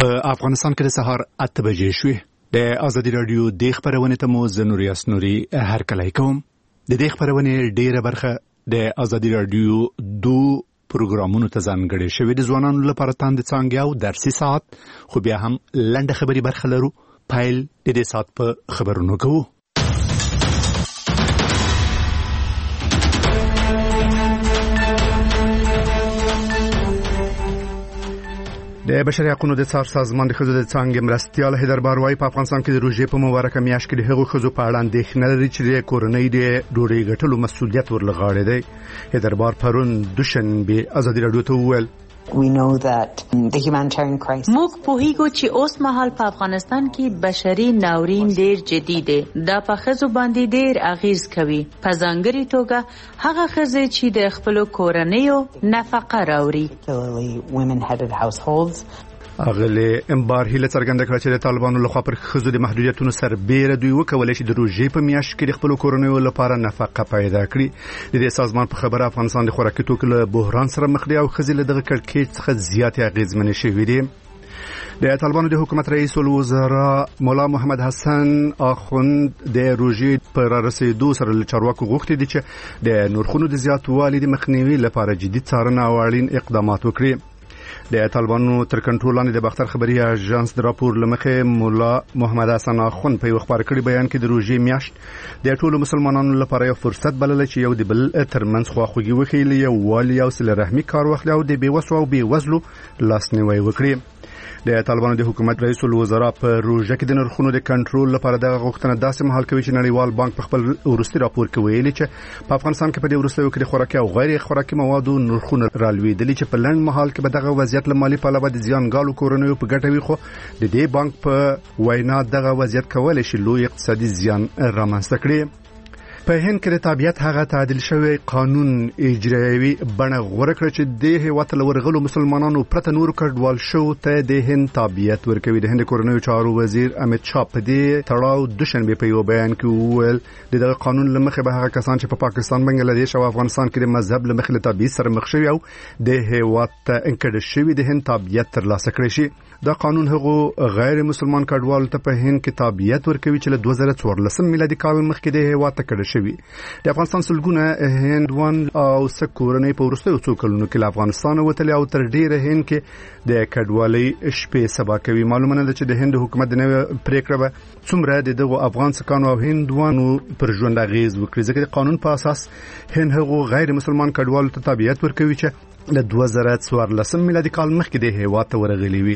په افغانستان کې د سهار 8 بجې شوې. د ازادي رادیو د خبرونې ته مو زنوري اسنوري هرکلی کوم. د دې خبرونې ډیره برخه د ازادي رادیو 2 پروګرامونو ته ځانګړې شوې. د ځوانانو لپاره تاند څانګه او درسي ساعت، خو بیا هم لنډه خبري برخه لرو. پایل د دې ساعت په خبرونو کوو. د بشري حقوقو د څار سازمان د ښځو د څانګې مرستیال حیدر باروای په افغانستان کې د روژې په مبارکه میاشت کې د هغو ښځو په اړه اندېښنه لري چې د کورنۍ د ډوډۍ ګټلو مسؤلیت ورلغاړی دی. حیدر بار پرون دوشنبه ازادي رادیو ته وویل موږ پوهیږو چې اوس مهال په افغانستان کې بشري ناورین ډیر جدي دی. دا په ښځو باندې ډیر اغیز کوي، په ځانګړي توګه هغه ښځې چې د خپل کورنیو نفقه راوړي. اغلی امبار هیله څرګنده کړه چې د طالبانو لخوا پر ښځو د محدودیتونو سربېره دوی وکولای شي د روژې په میاشت کې د خپل کورنیو لپاره نفقه پیدا کړي. د دې سازمان په خبره افغانستان د خوراکي توکو له بحران سره مخ دی او ښځې له دغه کړکېچ څخه زیاتې اغېزمنې شوې دي. د طالبانو د حکومت رئیس الوزرا مولا محمد حسن اخوند د روژې پر رسیدو سره له چارواکو غوښتي دي چې د نرخونو د زیاتوالي د مخنیوي لپاره جدي څارنه او اړین اقدامات وکړي. د طالبانو تر کنټرول لاندې د باختر خبري اژانس د راپور لمخې مولا محمد حسن اخوند په خبر کړي بیان کې د روژې میاشت د ټولو مسلمانانو لپاره یو فرصت بلل چې یو د بل ترمنځ خواخوږي وښیي، یو والی او صله رحمي کار واخلي او د بیوسو او بیوزلو لاسنیوي وکړي. د طالبانو د حکومت رئیس الوزرا په روژه کې د نرخونو د کنټرول لپاره د غوښتنه داسې مهال کوي چې نړیوال بانک په خپل ورستي راپور کې ویلي چې په افغانستان کې په دې وروستیو کې د خوراکي او غیر خوراکي موادو نرخونه رالوېدلي چې په لنډ مهال کې به دغه وضعیت له مالي پلوه د زیانګالو کورنیو په ګټه وي، خو د دې بانک په وینا دغه وضعیت کولای شي لوی اقتصادي زیان رامنځته کړي. په هند کې د تابعیت هغه تعدیل شوی قانون اجرایوي بڼه غوره کړ چې د هیواد له ورغلو مسلمانانو پرته نور کډوال شو ته د هند تابعیت ورکوي. د هند کورنیو چارو وزیر امیت شاه په دې تړاو دوشنبه په یو بیان کې وویل دغه قانون لمخې به هغه کسان چې په پاکستان، بنگلاديش او افغانستان کې د مذهب لمخې له تبعیض سره مخ شوي او د هیواد ته انکړل شوي د هند تابعیت ترلاسه کړي شي. دا قانون هغو غیر مسلمان کډوالو ته په هند کې تابعیت ورکوي چې له 2014 میلادي کال مخکې د هیواد ته کډه شوي. د افغانستان سلګونه هندوان او سکورنۍ په وروستیو څو کلونو کې له افغانستان وتلي او تر ډیره هند کې د کډوالۍ شپې سبا کوي. معلومه ده چې د هند حکومت د نوې پریکړه به څومره دغه افغان سکانو او هندوانو پر ژوند اغیز وکړي، ځکه د قانون په اساس هند هغو غیر مسلمان کډوالو ته تابعیت ورکوي چې له 2014 میلادي کال مخکې د هیواد ته ورغلي وي.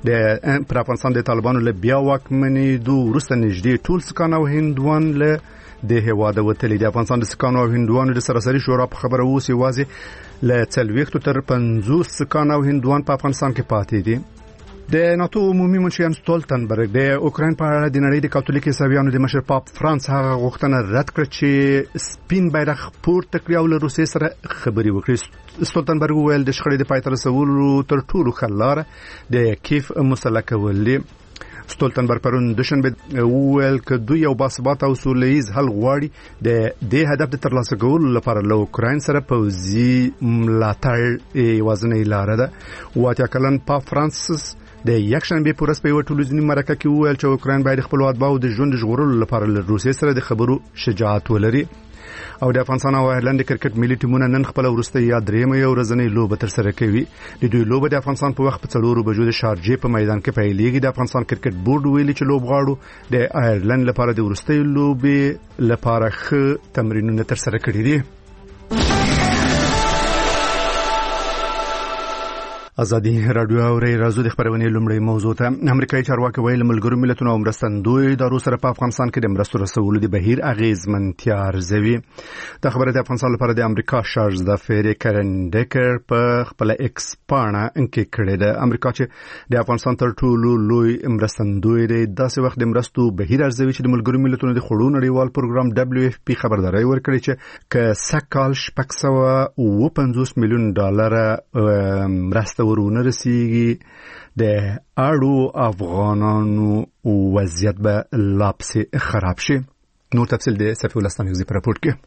پر افغانستان د طالبانو له بیا واکمنېدو وروسته نږدې ټول سکان او هندوان له د هیواد وتلي. د افغانستان د سکانو او هندوانو د سراسري شورا په خبره اوس یوازې له 40 تر 50 سکان او هندوان په افغانستان کې پاتې دي. د ناتو عمومي منشي یانس ستولتنبرګ د اوکراین په اړه د نړۍ د کاتولیک عیسویانو د مشر پاپ فرانس هغه غوښتنه رد کړه چې سپین بیرغ پورته کړي او له روسیې سره خبرې وکړي. ستولتنبرګ وویل د شخړې د پای ته رسولو تر ټولو ښه لاره د کیف مسله کول دي. ستولتنبرګ پرون دوشنبه وویل چې دوی یو باثباته او سولهییز حل غواړي. د دې هدف د ترلاسه کولو لپاره له اوکراین سره پوځي ملاتړ یوازینۍ لاره ده. 80 کلن پاپ فرانسیس د یکشنبه په ورځ په یو ټلویزیونی مرکه کې وویل چې اوکراین باید خپل اتباعو د ژوند ژغورلو لپاره له روسیې سره د خبرو شجاعت ولري. او د افغانستان او ایرلند کرکټ ملي ټیمونه نن خپل ورسته یا درېمه یو ورځنۍ لوبه تر سره کوي. د دوی لوبه د افغانستان په وخت په 4 بجو د شارجې په میدان کې پیلېږي. د افغانستان کرکټ بورډ ویلي چې لوبغاړو د ایرلند لپاره د ورسته لوبې لپاره ښه تمرینونه تر سره کړي دي. ازادي رادیو اوري راځو د خبرونې لومړی موضوع ته. امریکایي چارواکي ویل ملګرو ملتونو او مرستندوی ادارو سره په افغانستان کې د مرستو رسولو د بهیر اغیزمنتیا ارزوي. دا خبره د افغانستان لپاره د امریکا شارج د فری کرن ډیکر په خپل ایکس پاڼه انکې کړې ده. امریکا چې د افغانستان تر ټولو لوی مرستندوی دی داسې وخت د مرستو بهیر ارزوي چې د ملګرو ملتونو د خړو نړیوال پروګرام WFP خبرداري ورکړي چې ک سکهال 650 میلیون ډالر مرسته ورونه رسیږي. د اړو افغانانو وضعیت به لا پسې خراب شي. نور تفصیل د صفی ولستان یوزي په راپورټ کې.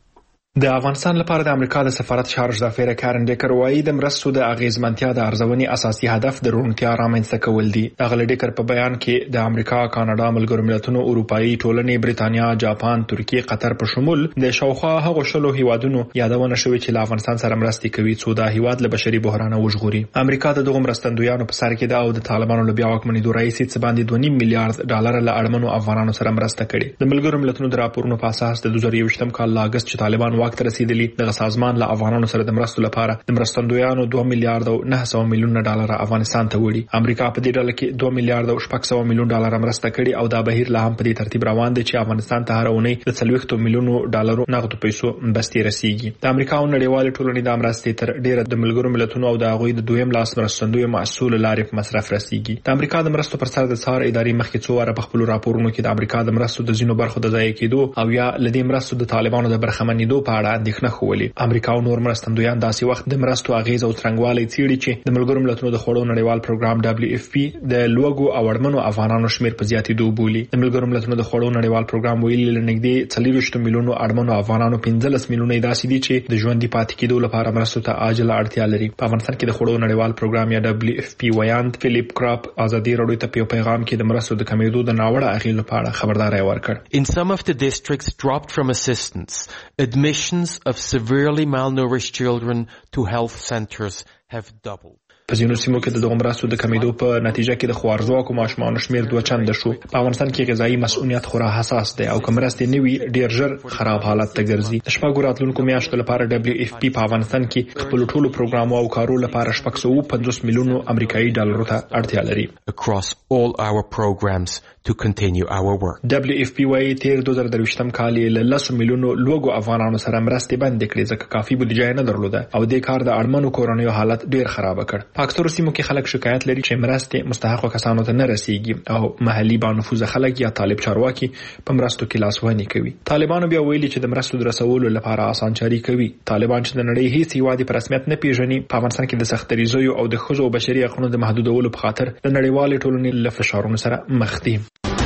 د افغانستان لپاره د امریکا د سفارت شارژ دافیر کارن ډیکر وایي د مرستو د اغیزمنتیا د ارزونې اساسي هدف د روڼتیا رامنځته کول دي. دغه ډیکر په بیان کې د امریکا، کاناډا، ملګرو ملتونو، اروپאי ټولنې، بریتانیا، جاپان، ترکیه، قطر په شمول د شاوخوا هغو شلو هیوادونو یادونه شوې چې له افغانستان سره مرستې کوي څو دا هیواد له بشري بحران وژغوري. امریکا د دغو مرستندویانو په سر کې د او د طالبانو له بیا واکمنېدو راهیسې څه باندې 2.5 میلیارډ ډالر له اړمنو افغانانو سره مرسته کړې. د ملګرو ملتونو د راپورونو په اساس د 2021م کال له اگست چې طالبان واک ته رسیدلی دغه سازمان له افغانانو سره د مرستو لپاره د مرستندویانو 2 میلیارډ او 900 میلیون ډالر افغانستان ته وړي. امریکا په دې ډله کې 2 میلیارډ او 600 میلیون ډالر مرسته کړي او دا بهیر له هم په دې ترتیب روان دی چې افغانستان ته هر اونۍ د 40 میلیون ډالر نغدو پیسو بستي رسیږي. د امریکا او نړیوال ټولنې د مرستې تر ډیره د ملګرو ملتونو او د هغوی د دویم لاس مرستندوی محصول لارې په مصرف رسیږي. د امریکا د مرستو پر سر د څار ادارې مخکې څو واره په خپل راپورونو کې د امریکا د مرستو د ځینو برخو د ضایع کېدو او یا لدې مرستو د طالبانو د برخمنېدو په اړه اندېښنه ښودلې. امریکا او نور مرستندویان داسې وخت د مرستو اغیز او څرنګوالی څیړي چې د ملګرو ملتونو د خوړو نړیوال پروګرام WFP د لوګو او اړمنو افغانانو شمیر په زیاتېدو بولي. د ملګرو ملتونو د خوړو نړیوال پروګرام ویلي لنګدي 40 میلیون اړمنو افغانانو 15 میلیون داسې دي چې د ژوندۍ پاتې کېدو لپاره مرستو ته عاجله اړتیا لري. په افغانستان کې د خوړو نړیوال پروګرام یا WFP ویاند فلیپ کراپ ازادي راډیو ته په پیغام کې د مرستو د کمیدو د ناوړه اغیزو په اړه خبرداري ورکړ. In some of the districts dropped from assistance, admissions of severely malnourished children to health centers have doubled. په ځینو سیمو کې د دغو مرستو د کمیدو په نتیجه کې د خوارځواکو ماشومانو شمیر 2 چنده شو. په افغانستان کې غذایی مسؤلیت خورا حساس دی او که مرستې نه وي ډیر ژر خراب حالت ته ګرځي. د شپږو راتلونکو میاشتو لپاره WFP په افغانستان کې خپل ټولو پروګرامونو او کارو لپاره 650 میلیون امریکایي ډالرو ته اړتیا لري. Across all our programs to continue our work. WFP وايي تیر 2023م کال له 10 میلیونو لوګو افغانانو سره مرستې بندې کړې ځکه کافي بودیجه نه درلوده او د کار د اړمنو کورنیو حالت ډیر خراب کړ. په اکثرو سیمو کې خلک شکایت لري چې مرستې مستحقو کسانو ته نه رسیږي او محلي بانفوذ خلک یا طالب چارواکي په مرستو کې لاسوهنه کوي. طالبانو بیا ویلي چې د مرستو د رسولو لپاره اسانچاري کوي. طالبان چې د نړۍ هیڅ هیواد په رسمیت نه پیژني په افغانستان کې د سختریزو او د ښځو او بشري حقوقو د محدودولو په خاطر د نړیوال ټولنې له فشارونو سره مخ دي.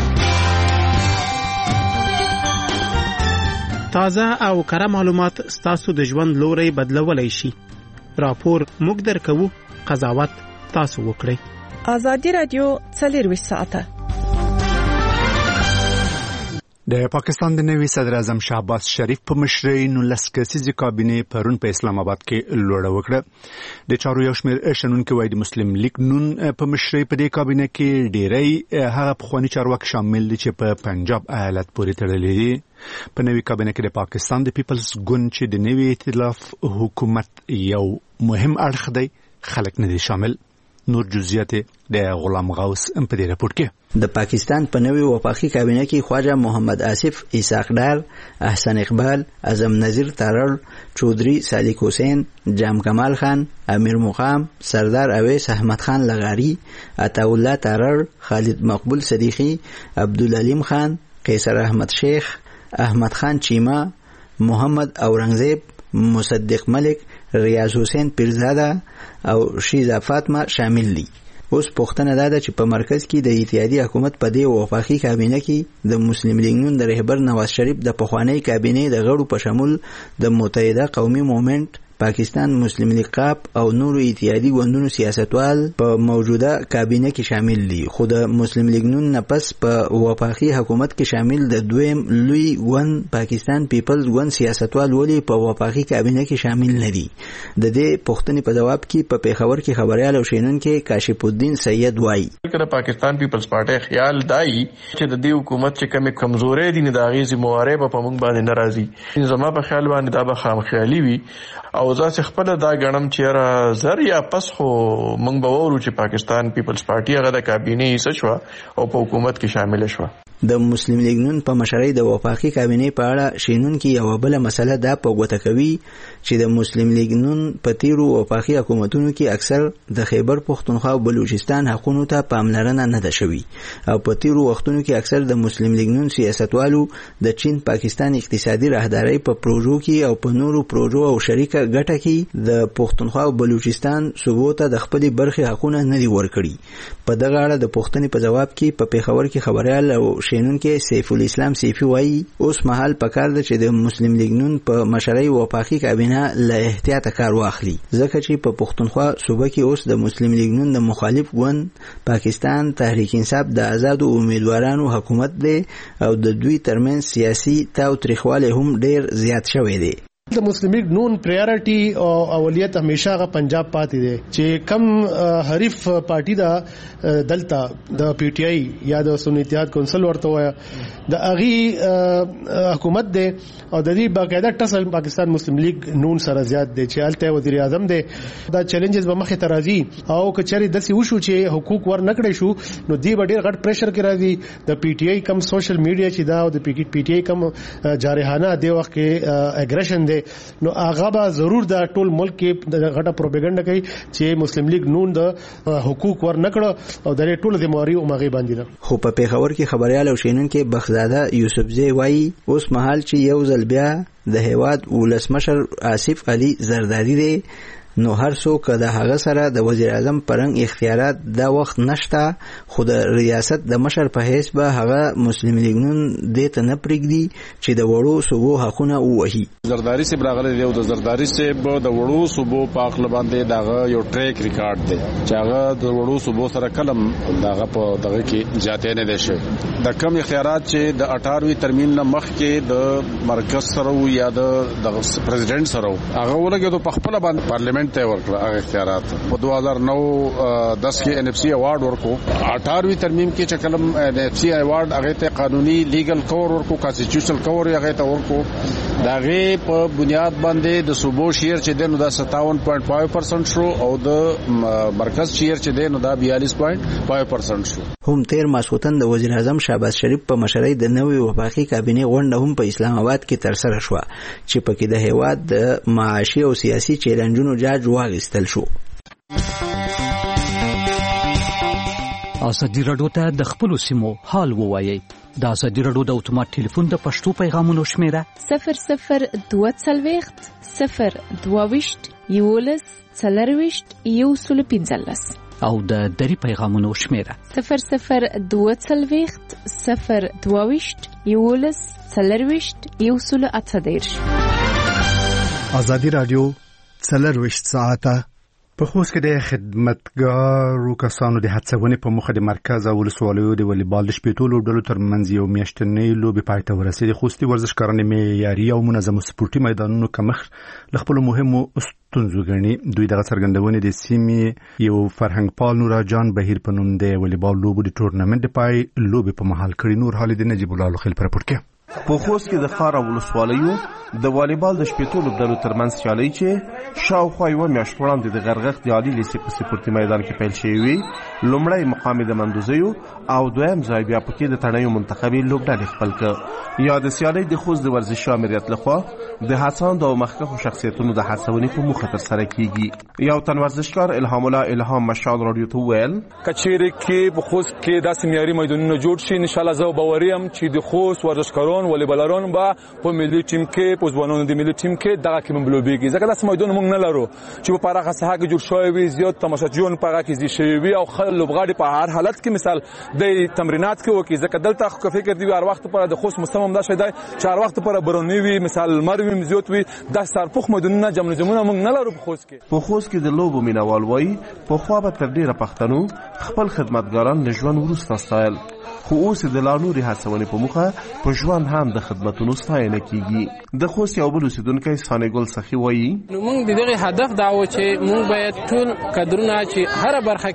تازه او کره معلومات ستاسو د ژوند لوري بدلولای شي. راپور موږ درکو، قضاوت تاسو وکړئ. آزادي رادیو 24 ساعته. د پاکستان د نوي صدر اعظم شهباز شریف په مشرۍ 19 کسیزه کابینه پرون په اسلام آباد کې لوړه وکړه. د چارو یو شمېر شنونکو وایي د مسلم لیگ نون په مشرۍ په دې کابینه کې ډېری هغه پخوانی چارواکي شامل دي چې په پنجاب ایالت پورې تړلي دي. په نوي کابینه کې د پاکستان د پیپلز ګوند چې د نوي ائتلاف حکومت یو مهم اړخ دی خلک نه دي شامل. نور جزئیات د غلام غوث په دې راپور کې. د پاکستان په نوي وفاقي کابینه کې خواجه محمد آصف اسحاق ډار، احسن اقبال، اعظم نذیر تارړ، چودري صادق حسین، جام کمال خان، امیر مقام، سردار اویس احمد خان لغاری، عطا الله تارړ، خالد مقبول صدیقی، عبدالعلیم خان، قیصر احمد شیخ، احمد خان چیما، محمد اورنگزیب، مصدق ملک، ریاض حسین پیرزاده او شیزا فاطمه شامل دي. اوس پوښتنه ده چې په مرکز کې د اتحادیه حکومت په دې وفاقي کابینه کې د مسلم لیگ نون د رهبر نواز شریف د پخوانی کابینه د غړو په شمول د متحده قومي موومنت، پاکستان مسلم لیگ قاپ او نورو اتحادی ګوندونو سیاستوال په موجوده کابینه کې شامل دي. خو د مسلم لیگ نون نه پس په وفاقي حکومت کې شامل د دویم لوی ګوند پاکستان پیپلز ګوند سیاستوال ولی په وفاقي کابینه کې شامل نه دي. د دې پوښتنې په جواب کې په پیښور کې خبريال او شینونکو کاشف الدین سید وایي چې پاکستان پیپلز پارټي خیال دای چې د دې حکومت چې کومه کمزورې دي نه د غیزي مواربه په موږ باندې ناراضي. زما په خیال باندې دا به خامخیالي وي او ځکه خپل دا غنم چې را زر یا پس خو موږ به وورو چې پاکستان پیپلز پارټي هغه د کابینه حصہ شو او په حکومت کې شامل شو. د مسلم لیگ نون په مشرۍ د وفاقي کابینه په اړه شینونکو یو بل مسله دا په ګوته کوي چې د مسلم لیگ نون په تیرو وفاقي حکومتونو کې اکثر د خیبر پختونخوا او بلوچستان حقونو ته پاملرنه نه ده شوې او په تیرو وختونو کې اکثر د مسلم لیگ نون سیاستوالو د چین پاکستان اقتصادي راهداري په پروژو کې او په نورو پروژو او شریکه ګټه کې د پختونخوا او بلوچستان صوبو ته د خپل برخي حقونه نه دي ورکړي. په دغه اړه د پښتنې په جواب کې په پیښور کې خبريال او شینونکو سیف الاسلام سیفی وایي اوس مهال پکار ده چې د مسلم لیگ نون په مشرۍ وفاقي کابینه له احتیاط کار واخلي ځکه چې په پښتونخوا صوبه کې اوس د مسلم لیگ نون د مخالف ګوند پاکستان تحریک انصاف د آزادو امیدوارانو حکومت دی او د دوی ترمنځ سیاسي تاوتریخوالی هم ډیر زیات شوی دی. د مسلم لیگ نون پرایورټي او اولویت همیشه غ پنجاب پاتې دی چې کم حریف پارټي دا دلتا د پی ټی آی یا د سنی اتحاد کونسل ورته وای د اغي حکومت دی او د دې باقاعده ټسل پاکستان مسلم لیگ نون سره زیات دی چې الته وزیر اعظم دی دا چیلنجز به مخه ترازی او کچري د سی وشو چې حقوق ور نکړې شو نو دی ډیر غټ پریشر کې راځي د پی ټی آی کم سوشل میډیا چې دا او د پی ټی آی کم جارحانه دی وخت کې اګریشن دی نو هغه به ضرور دا ټول ملک کې د غټه پروپاګاندا کوي چې مسلم لیگ نون د حقوق ور نکړه او د ټول ذمہواری او مغي باندې ده. خو په پیښور کې خبريال او شینونکو بخزاده یوسفزی وایي اوس مهال چې یو ځل بیا د هیواد ولسمشر آصف علي زرداری دی نو هر څوک د هغه سره د وزیر اعظم پرنګ اختیارات دا وخت نشته خو د ریاست د مشر په حیث به هغه مسلم لیگ نون دې ته نه پرېږدي چې د وړو صوبو حقونه ووهي. زرداری صاحب راغلی دی او د زرداری صاحب د وړو صوبو په اخله باندې دغه یو ټریک ریکارډ دی چې هغه د وړو صوبو سره کلم دغه په دغه کې جاته نه دي شوی د کم اختیارات چې د 18وی ترمیم نه مخکې د مرکز سره یا د پریزیدنت سره هغه ولګي په خپل باندې پارلیمنت ته ورکړه هغه اختیارات په 2009-10 کې ان اف سی ایوارډ ورکو 18وی ترمیم کې چې کلم ان اف سی ایوارډ هغه ته قانوني لیګل کور ورکو کانسټیټیوشنل کور هغه ته ورکو داغه په بنیاد باندې د صوبو شیر چې دنو دا 57.5% شو او د مرکز شیر چې دنو دا 42.5% شو. هم تیر ماسوتن د وزیر اعظم شهباز شریف په مشرۍ د نوې وفاقي کابینه غونډه هم په اسلام آباد کې تر سره شو چې پکې د هیواد د معاشي او سیاسي چیلنجونو جاج واغستل شو. ازادي راډیو ته د خپل سیمو حال ووایي. د ازادي راډیو د اتومات ټلیفون د پښتو پیغامونو شمیره 0022 022 11 40 او د دری پیغامونو شمیره 0022 022 11 40 ازادي راډیو 24 ساعته په خوست کې د خدمتګارو کسانو د هڅونې په مخه د مرکز او ولسوالیو د والیبال د شپېتو لوبډلو ترمنځ یو میاشتنۍ لوبې پای ته ورسېدې. خوستي ورزشکاران معیاري او منظم سپورتي میدانونو کمښت له خپلو مهمو ستونزو ګڼي. دوی دغه څرګندونې د سیمې یو فرهنګ پال نوراجان بهیر په نوم د والیبال لوبو د ټورنمنټ د پای لوبې په مهال کړي. نور حال د نجیب الله لخیل پر راپورټ کې په خوست کې د ښار او ولسوالیو د والیبال د شپېتو لوبډلو ترمنځ سیالۍ چې شاوخوا یوه میاشت وړاندې د غرغښت د عالي لیسې په سپورتي میدان کې پیل شوې وي. لومړی مقام د مندوزیو او دویم ځای بیا پکې د تڼیو منتخبې لوبډلې خپل کړ. یا د سیالۍ د خوست د ورزشي امریت لخوا د هڅاندو او مخکښو شخصیتونو د هڅونې په موخه ترسره کیږي. یو تن ورزشکار الهام الله الهام مشال رادیو ته وویل کچېرې کې په خوست کې داسې معیاري میدانونه جوړ شي انشاءالله زه باوري یم چې د خوست ورزشکاران والیبالران به په ملي ټیم کې په ځوانانو د ملي ټیم کې دغه کې مبلوبېږي ځکه داسې میدان موږ نه لرو چې په پراخه ساحه کې جوړ شوی وي زیات تماشاچیان په هغه کې زیات شوي وي او لوبغاړي په هر حالت کې مثال د تمرینات کې وکړي ځکه دلته خو فکر دی هر وخت پر د خوست مستمم دا شي دی چې هر وخت پر برونی وي مثال مروي زیات وي د سرپوخ میدانونه جمنزمونه موږ نه لرو په خوست کې. په خوست کې د لوبو مینوال وایي په خوا به تر ډیره پښتنو خپل خدمتګاران له ژوند وروسته ستایل خو اوس د لا نورې هڅونې په موخه په ژوند هم د خدمتونو ستاینه کیږي. د خوست یو بل اوسیدونکی سانګل سخي وایي نو موږ د دغه هدف دا و چې موږ باید ټول قدرونه چې هر برخه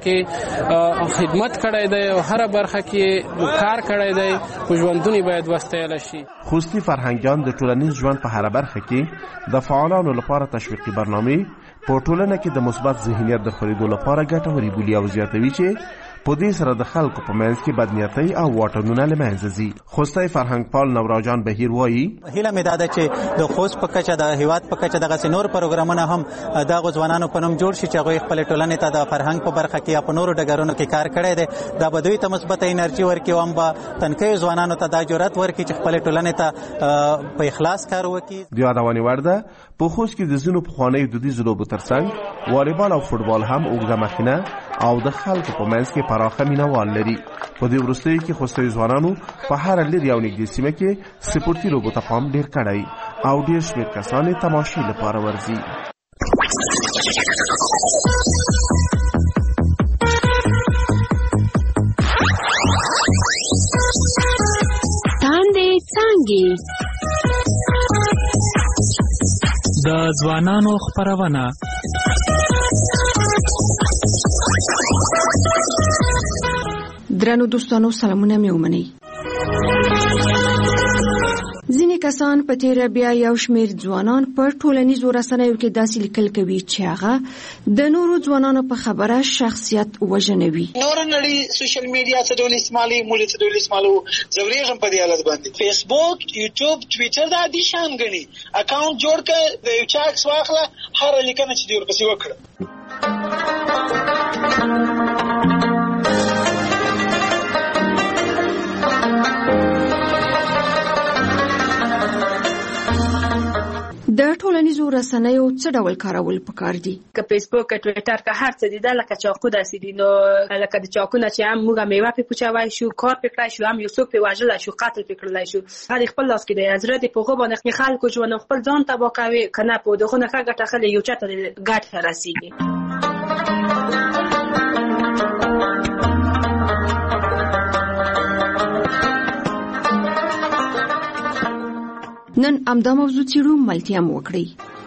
کې خدمت کړی دی او هر برخه کې کار کړی دی په ژوندونی باید وستایل شي. خوستی فرهنګیان د ټولنیز ژوند په هر برخه کې د فعالانو لپاره تشویقي برنامه په ټولنه کې د مثبت ذهنیت د خریدو لپاره ګټوري بولي او زیاتوي چې په دې سره د خلکو په منځ کې بدنیتۍ او واټنونه له منځه ځي. خوستی فرهنګ پال نوراجان بهیر وایي هیله مې دا ده چې د خوست په کچه د هیواد په کچه دغه نور پروګرامونه هم د ځوانانو په نوم جوړ شي چې هغوی خپل ټولنې ته د فرهنګ په برخه کې یا په نورو ډګرونو کې کار کړی دی. دا به دوی ته مثبت انرژي ورکړي او هم به تنکیو ځوانانو ته دا جرأت ورکړي چې خپل ټولنې ته په اخلاص کار وکړي. د یادونې وړ ده په خوست کې د ځینو پخوانیو دودیزو لوبو ترڅنګ والیبال او فوټبال هم اوږده مخینه او د خلکو په منځ کې پراخه مینوال لري. په دې وروستیو کې خوستوي ځوانانو په هر لرې او نږدې سیمه کې سپورتي لوبو ته پام ډېر کړی او ډېر شمېر کسان یې تماشې لپاره ورځي. تاندې څانګې د ځوانانو خپرونه. درنو دوستانو سلامونه مې ومنئ. ځینې کسان په تیره بیا یو شمېر ځوانان په ټولنیزو رسنیو کې داسې لیکل کوي چې هغه د نورو ځوانانو په خبره شخصیت وژنوي. نور نړۍ سوشل میډیا څه ډول استعمالي موږ څه ډول استعمالو زورېږم په دې حالت باندې. فیسبوک، یوټیوب، ټویټر دا دي شان غني اکاونټ جوړ کړه د یو چا عکس واخله هر لیکنه چې دی ورپسې وکړه. د ټولنیزو رسنیو څه ډول کارول پکار دي؟ که فیسبوک، ټویټر، که هر څه دي دا لکه چاقو داسې دي. نو لکه د چاقو نه چې هم موږ میوه پې پوچوای شو، کار پې کړای شو، هم یو څوک پې وژلی شو، قتل پې کړلی شو. هغه خپل لاس کې دی. زړه دې په هغو باندې خلکو ژوند خپل ځان تباه کوي که نه په دغو نه ښه ګټه اخلي یو چا ته ګټه رسېږي. نن همدا موضوع څېړو، ملتیا مو وکړئ.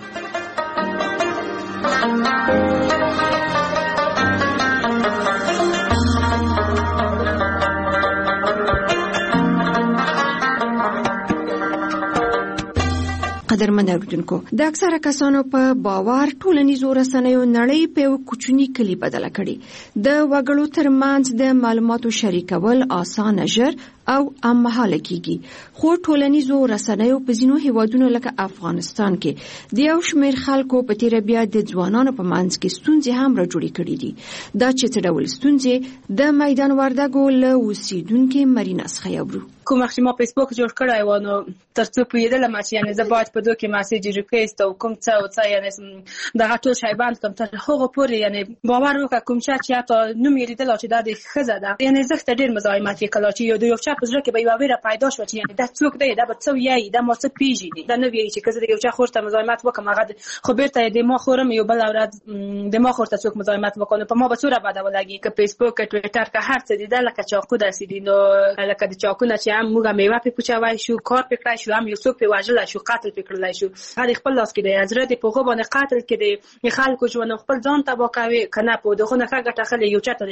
قدرمن اوریدونکو، د اکثره کسانو په باور ټولنیزو رسنیو نړۍ په یو کوچني کلي بدله کړې. د وګړو ترمنځ د معلوماتو شریکول اسانه، ژر او هممهاله کیږي. خو ټولنیزو رسنیو په ځینو هیوادونو لکه افغانستان کې د یو شمېر خلکو په تیره بیا د ځوانانو په منځ کې ستونزې هم راجوړې کړې دي. دا چې څه ډول ستونزې، د میدان وردګو له اوسیدونکي مرینا څخه اورو. کوم وخت ما فیسبوک جوړ کړی و نو ترڅو پوهېدلم چې یعنې زه باید په دو کې مسیج ریکویسټ او کوم څه او څه یعنې دغه ټول شی بند کړم تر هغو پورې یعنې باور وکړه کوم چا چې حتی نوم یې لیدلی چې دا د ښځه ده یعنې زه ته ډېر مزاحمت یې کړی چې د یو چا په زړه کې به یوه ویره پیدا شوه چې یعنې دا څوک دی، دا به څه وایي، دا ما څه پېژني، دا نه وایي چې که زه د یو چا خور ته مزاحمت وکړم هغه خو بېرته یې د ما خورم یو بله ورځ د ما خور ته څوک مزاحمت وکړي نو په ما به څومره بده ولګي. که فیسبوک، که ټویټر، که هر څه دي دا لکه چاقو داسې دي. نو لکه د چاقو نه چې هم موږ میوه پې پوچوای شو، کار پې کړای شو، هم یو څوک پې وژلی شو، قتل پې کړلی شو. هغه خپل لاس کې دی. زړه دې په هغو باندې قتل کې دی. خلکو ژوند خپل ځان تباه کوي که نه په دغو نه ښه ګټه اخلي یو چا ته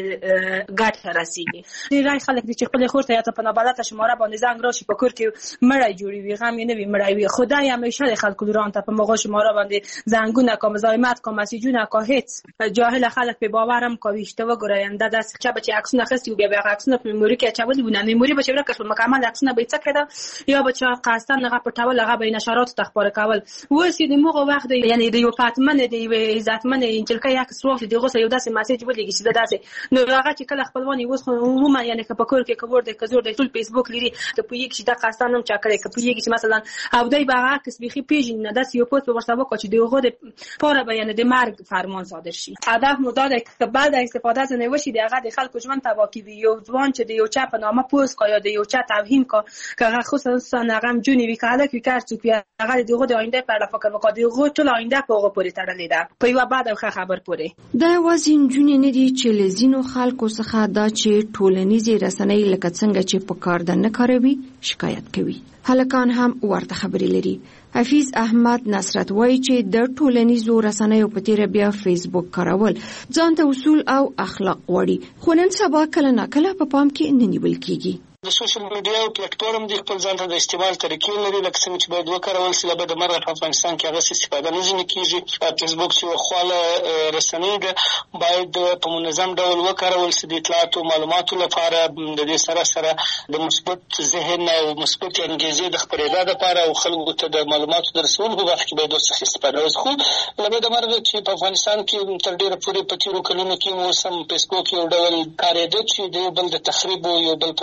ګټه رسېږي. ډېری خلک دي چې خپلې خور ته یا ته په نابلده شماره باندې زنګ راشي په کور کې مړی جوړي وي، غم یې نه وي مړی وي. خو دی همیشه د خلکو لوران ته په مغو شماره باندې زنګونه کا، مزاحمت کا، مسیجونه کا، هېڅ جاهل خلک پې باور هم کوي. ته وګورئ دا داسې چا به چې عکسونه اخیستي وو بیا به هغه عکسونه په میموري کې اچولي وو، نه میموري به چې ورکه شول مکمل عکسونه به یې څه کېده یا به چا قصدن هغه پټول، هغه به یې نشراتو ته خپاره کول. اوس یې د هغه وخت دی یعنې د یو پاتمنې د یوې عزتمنې نجلکۍ عکس واخلي د هغو سره یو داسې مسیج ولېږي چې داسې نو هغه چې کله خپلوان یې اوس خو عموما یعنې که په کور کې که ور دی که زور دی ټول فیسبوک لري ته پوهېږي چې دا قصدن هم چا کړی، که پوهېږي چې مثلا او دی به هغه عکس بیخي پېژني نه داسې یو پوسټ به ورته وکړه چې د هغو دپاره به یعنې د مرګ فرمان صادر شي. هدف مو دا دی که بعد استفاده ځینې وشي د هغه د خلکو ژوند تباه کړي. یو ځوان چې د یو چا په نامه پوسټ کړه یا د یو چا توهین کړه که هغه خصوصا هغه جونې وي که هلک وي که هر څوک وي هغه د هغو د آینده په اړه فکر وکړه. د هغو ټول آینده په هغو پورې تړلې ده په یوه بد او ښه خبر پورې. دا یوازې نجونې نه دي چې له ځینو خلکو څخه دا چې ټولنیزې رسنۍ لکه څنګه چې په کار ده نه کاروي شکایت کوي. هلکان هم ورته خبرې لري. حفیظ احمد نصرت وایي چې د ټولنیزو رسنیو په تیره بیا فیسبوک کارول ځان ته اصول او اخلاق غواړي، خو نن سبا کله ناکله په پام کې نه نیول کېږي. د سوشل میډیا او پلیټفارم د خپل ځان ته د استعمال طریقې لري لکه څنګه چې باید وکارول شي. لکه د مرغه په افغانستان کې هغه استفاده نه ځینې کېږي. فیسبوک چې خواله رسنۍ ده باید په منظم ډول وکارول شي د اطلاعاتو معلوماتو لپاره، د دې سره سره د مثبت ذهن او مثبت انګیزې د خپرېدا لپاره او خلکو ته د معلوماتو د رسولو په وخت کې باید ورڅخه استفاده وشي. خو لکه د مرغه چې په افغانستان کې تر ډېره پورې په تېرو کلونو کې اوس هم فیسبوک یو ډول کارېده چې د یو بل د تخریب او یو بل پسې د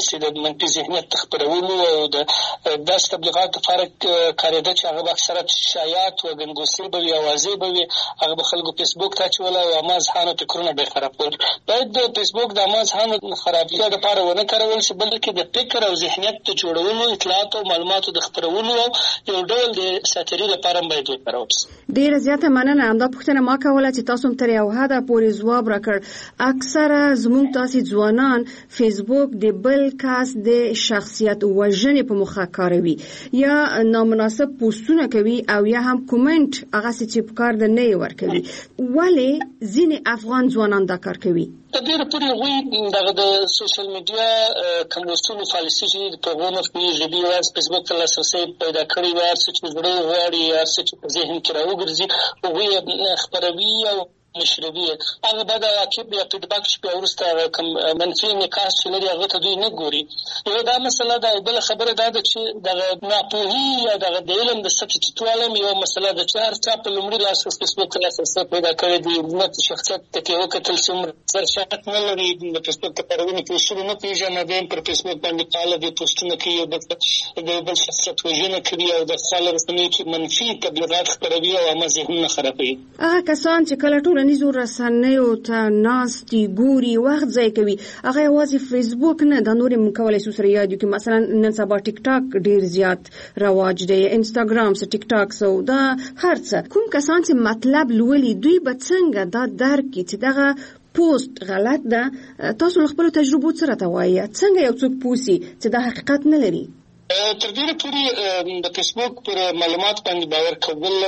منفي ذهنیت خپرولو او د داسې تبلیغاتو لپاره کارېده چې هغه به اکثره شایعات و ګنګوسې به وي اوازې به وي هغه به خلکو فیسبوک ته اچول او عامه ذهنو فکرونه به یې خرابول. باید د فیسبوک د عامه ذهنو خرابتیا دپاره ونه کارول شي بلکې د فکر او ذهنیت د جوړولو اطلاعاتو او معلوماتو د خپرولو او یو ډول د ساتیري لپاره هم باید وکارول شي. ډېره زیاته مننه. همدا پوښتنه ما کوله چې تاسو هم تر یو حده پورې ځواب راکړ. اکثره زموږ تاسې ځوانان فیسبوک د بل کس د شخصیت وژنې په موخه کاروي یا نامناسب پوسټونه کوي او یا هم کومنټ هغه چې په کار د نه ورکوي. ولې ځینې افغان ځوانان دا کار کوي؟ د ډېر پورې هغوی دغه د سوشل میډیا کوم لوستلو پالیسي چې په هغو نه پوهېږي دوی یوازې فیسبوک ته لاسرسی پیدا کړی وي هر څه چې زړه غواړي هر څه چې په ذهن کې راوګرځي هغوی یې خپروي او مشروي هغه بعد عقب یا فیډبک چې په وروسته کوم منفي نقاش چې لري هغه ته دوی نه ګوري. یو دا مسله ده. بل خبره دا ده چې د ناپوهي یا د علم د سطحې ټیټوالی یو مسله ده چې هر چا په لومړي لاس فیسبوک ته لاسرسی پیدا کړی دی د شخصیت ته کې وکتل چې عمر سرشات نه لري د فیسبوک ته پرونې پوسټونه نه پېژني دی پر فیسبوک باندې فعاله دی پوسټونه کوي د بل شخصیت وژنه کوي او د خپل رسنیو کې منفي تبلیغات خپروي او عامه ذهنونه خرابوي. هغه کسان چې کله ټولنیزو رسنیو ته ناستي ګوري وخت ضایع کوي هغه یوازې فیسبوک نه د نورې مونږ کولی شو سره یاد کړو. مثلا نن سبا ټیک ټاک ډیر زیات رواج دی انسټاګرام سره ټیک ټاک سو دا هر څه کوم کسان چې مطلب لولي دوی به څنګه دا درک کړي چې دغه پوسټ غلط ده. تاسو خپل تجربو سره ته وایي څنګه یو څوک پوسي چې دا حقیقت نه لري؟ تر ډېره پورې د فیسبوک پر معلومات باندې باور کول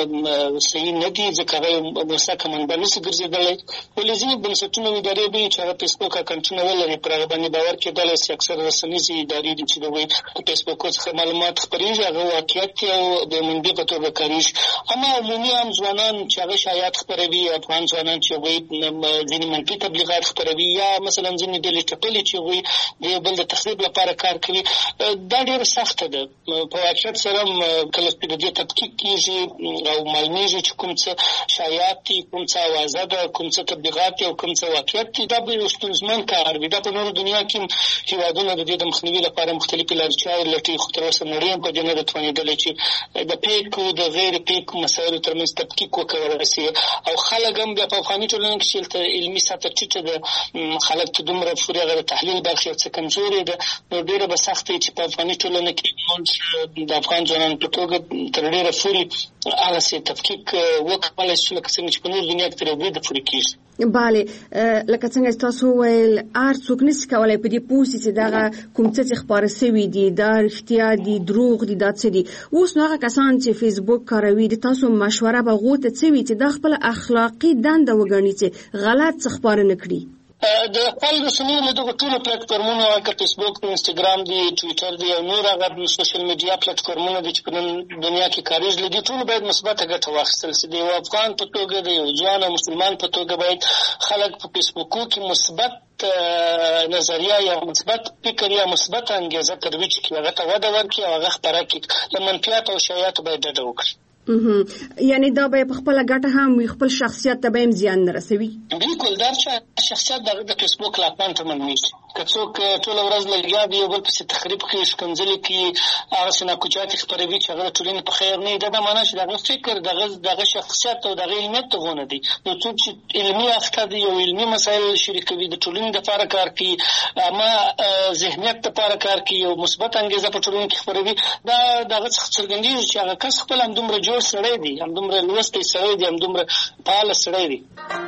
هم صحیح نه دي ځکه هغه مسلکه منبع نشي ګرځېدلی. ولې ځینې بنسټونه او ادارې به وي چې هغه فیسبوک اکاونټونه ولري پر هغه باندې باور کېدلی شي. اکثره رسنیزې ادارې دي چې د هغوی د فیسبوک څخه معلومات خپرېږي هغه واقعیت او د منبع په توګه کارېږي. اما عمومي عام ځوانان چې هغه شایعات خپروي افغان ځوانان چې هغوی ځینې منفي تبلیغات خپروي یا مثلا ځینې ډلې ټپلې چې هغوی د یو بل د تخریب لپاره کار کوي دا ډېره سخته ده. په واقعیت سره کله چې د دې تحقیق کېږي او معلومېږي چې کوم څه شایعات دي کوم څه اوازه ده کوم څه تبلیغات دي او کوم څه واقعیت دي دا به یو ستونزمن کار وي. دا په نورو دنیا کې هېوادونه د دې د مخنیوي لپاره مختلفې لارې چارې لټوي خو تر اوسه نړۍ هم په دې نه ده توانېدلې چې د پیکو د غیر پیکو مسایلو ترمنځ تفکیک وکړلی شي او خلک هم بیا په افغاني ټولنه کې چې هلته علمي سطحه ټیټه ده خلک ته دومره پورې هغه د تحلیل برخې یو څه کمزورې ده نو ډېره به سخته وي چې په افغاني ټولنه کې د افغان ځوانانو په توګه تر ډېره پورې هغسې تفکیک وکړلی شو لکه څنګه چې په نور دنیا کې تر یو بریده پورې کېږي. بله لکه څنګه چې تاسو وویل هر څوک نشي کولی په دې پوه شي چې دغه کوم څه چې خپاره سوي دي دا رښتیا دي دروغ دي دا څه دي. اوس نو هغه کسان چې فیسبوک کاروي د تاسو مشوره به هغو ته څه وي چې دا خپله اخلاقي دنده وګڼي چې غلط څه خپاره نه کړي؟ د خپل رسنیو له دغو ټولو پلیټفارمونو لکه فیسبوک دی انسټاګرام دی ټویټر دی او نور هغه سوشل میډیا پلیټفارمونه دي چې په نن دنیا کې کارېږي له دې ټولو باید مثبته ګټه واخیستل شي. د یو افغان په توګه د یو ځوان او مسلمان په توګه باید خلک په فیسبوکو کې مثبت نظریه یا مثبت فکر یا مثبت انګیزه ترویج کړي هغه ته وده ورکړي او هغه خپره کړي. له منفیاتو او شایعاتو باید ډډه وکړي. یعنی دا به په خپله ګټه هم وي خپل شخصیت ته به هم زیان نه رسوي؟ بلکل دا شخصیت د فیسبوک له اکاونټ منمیږي. که څوک ټوله ورځ لګیا وي یو بل پسې تخریب کوي ښکنځلې کوي هغسې ناکوچاتې خپروي چې هغه د ټولنې په خیر نه وي دا معنا چې د هغه فکر دغه شخصیت او دغه علمیت دغه نه دی. نو څوک چې علمي اخته دی او علمي مسایل شریکوي د ټولنې دپاره کار کوي اما ذهنیت دپاره کار کوي او مثبت انګیزه په ټولنې کې خپروي دا د هغه څخه څرګندېږي چې هغه کس خپل همدومره جوړ سړی دی همدومره لوستی سړی دی همدومره فعاله سړی دی.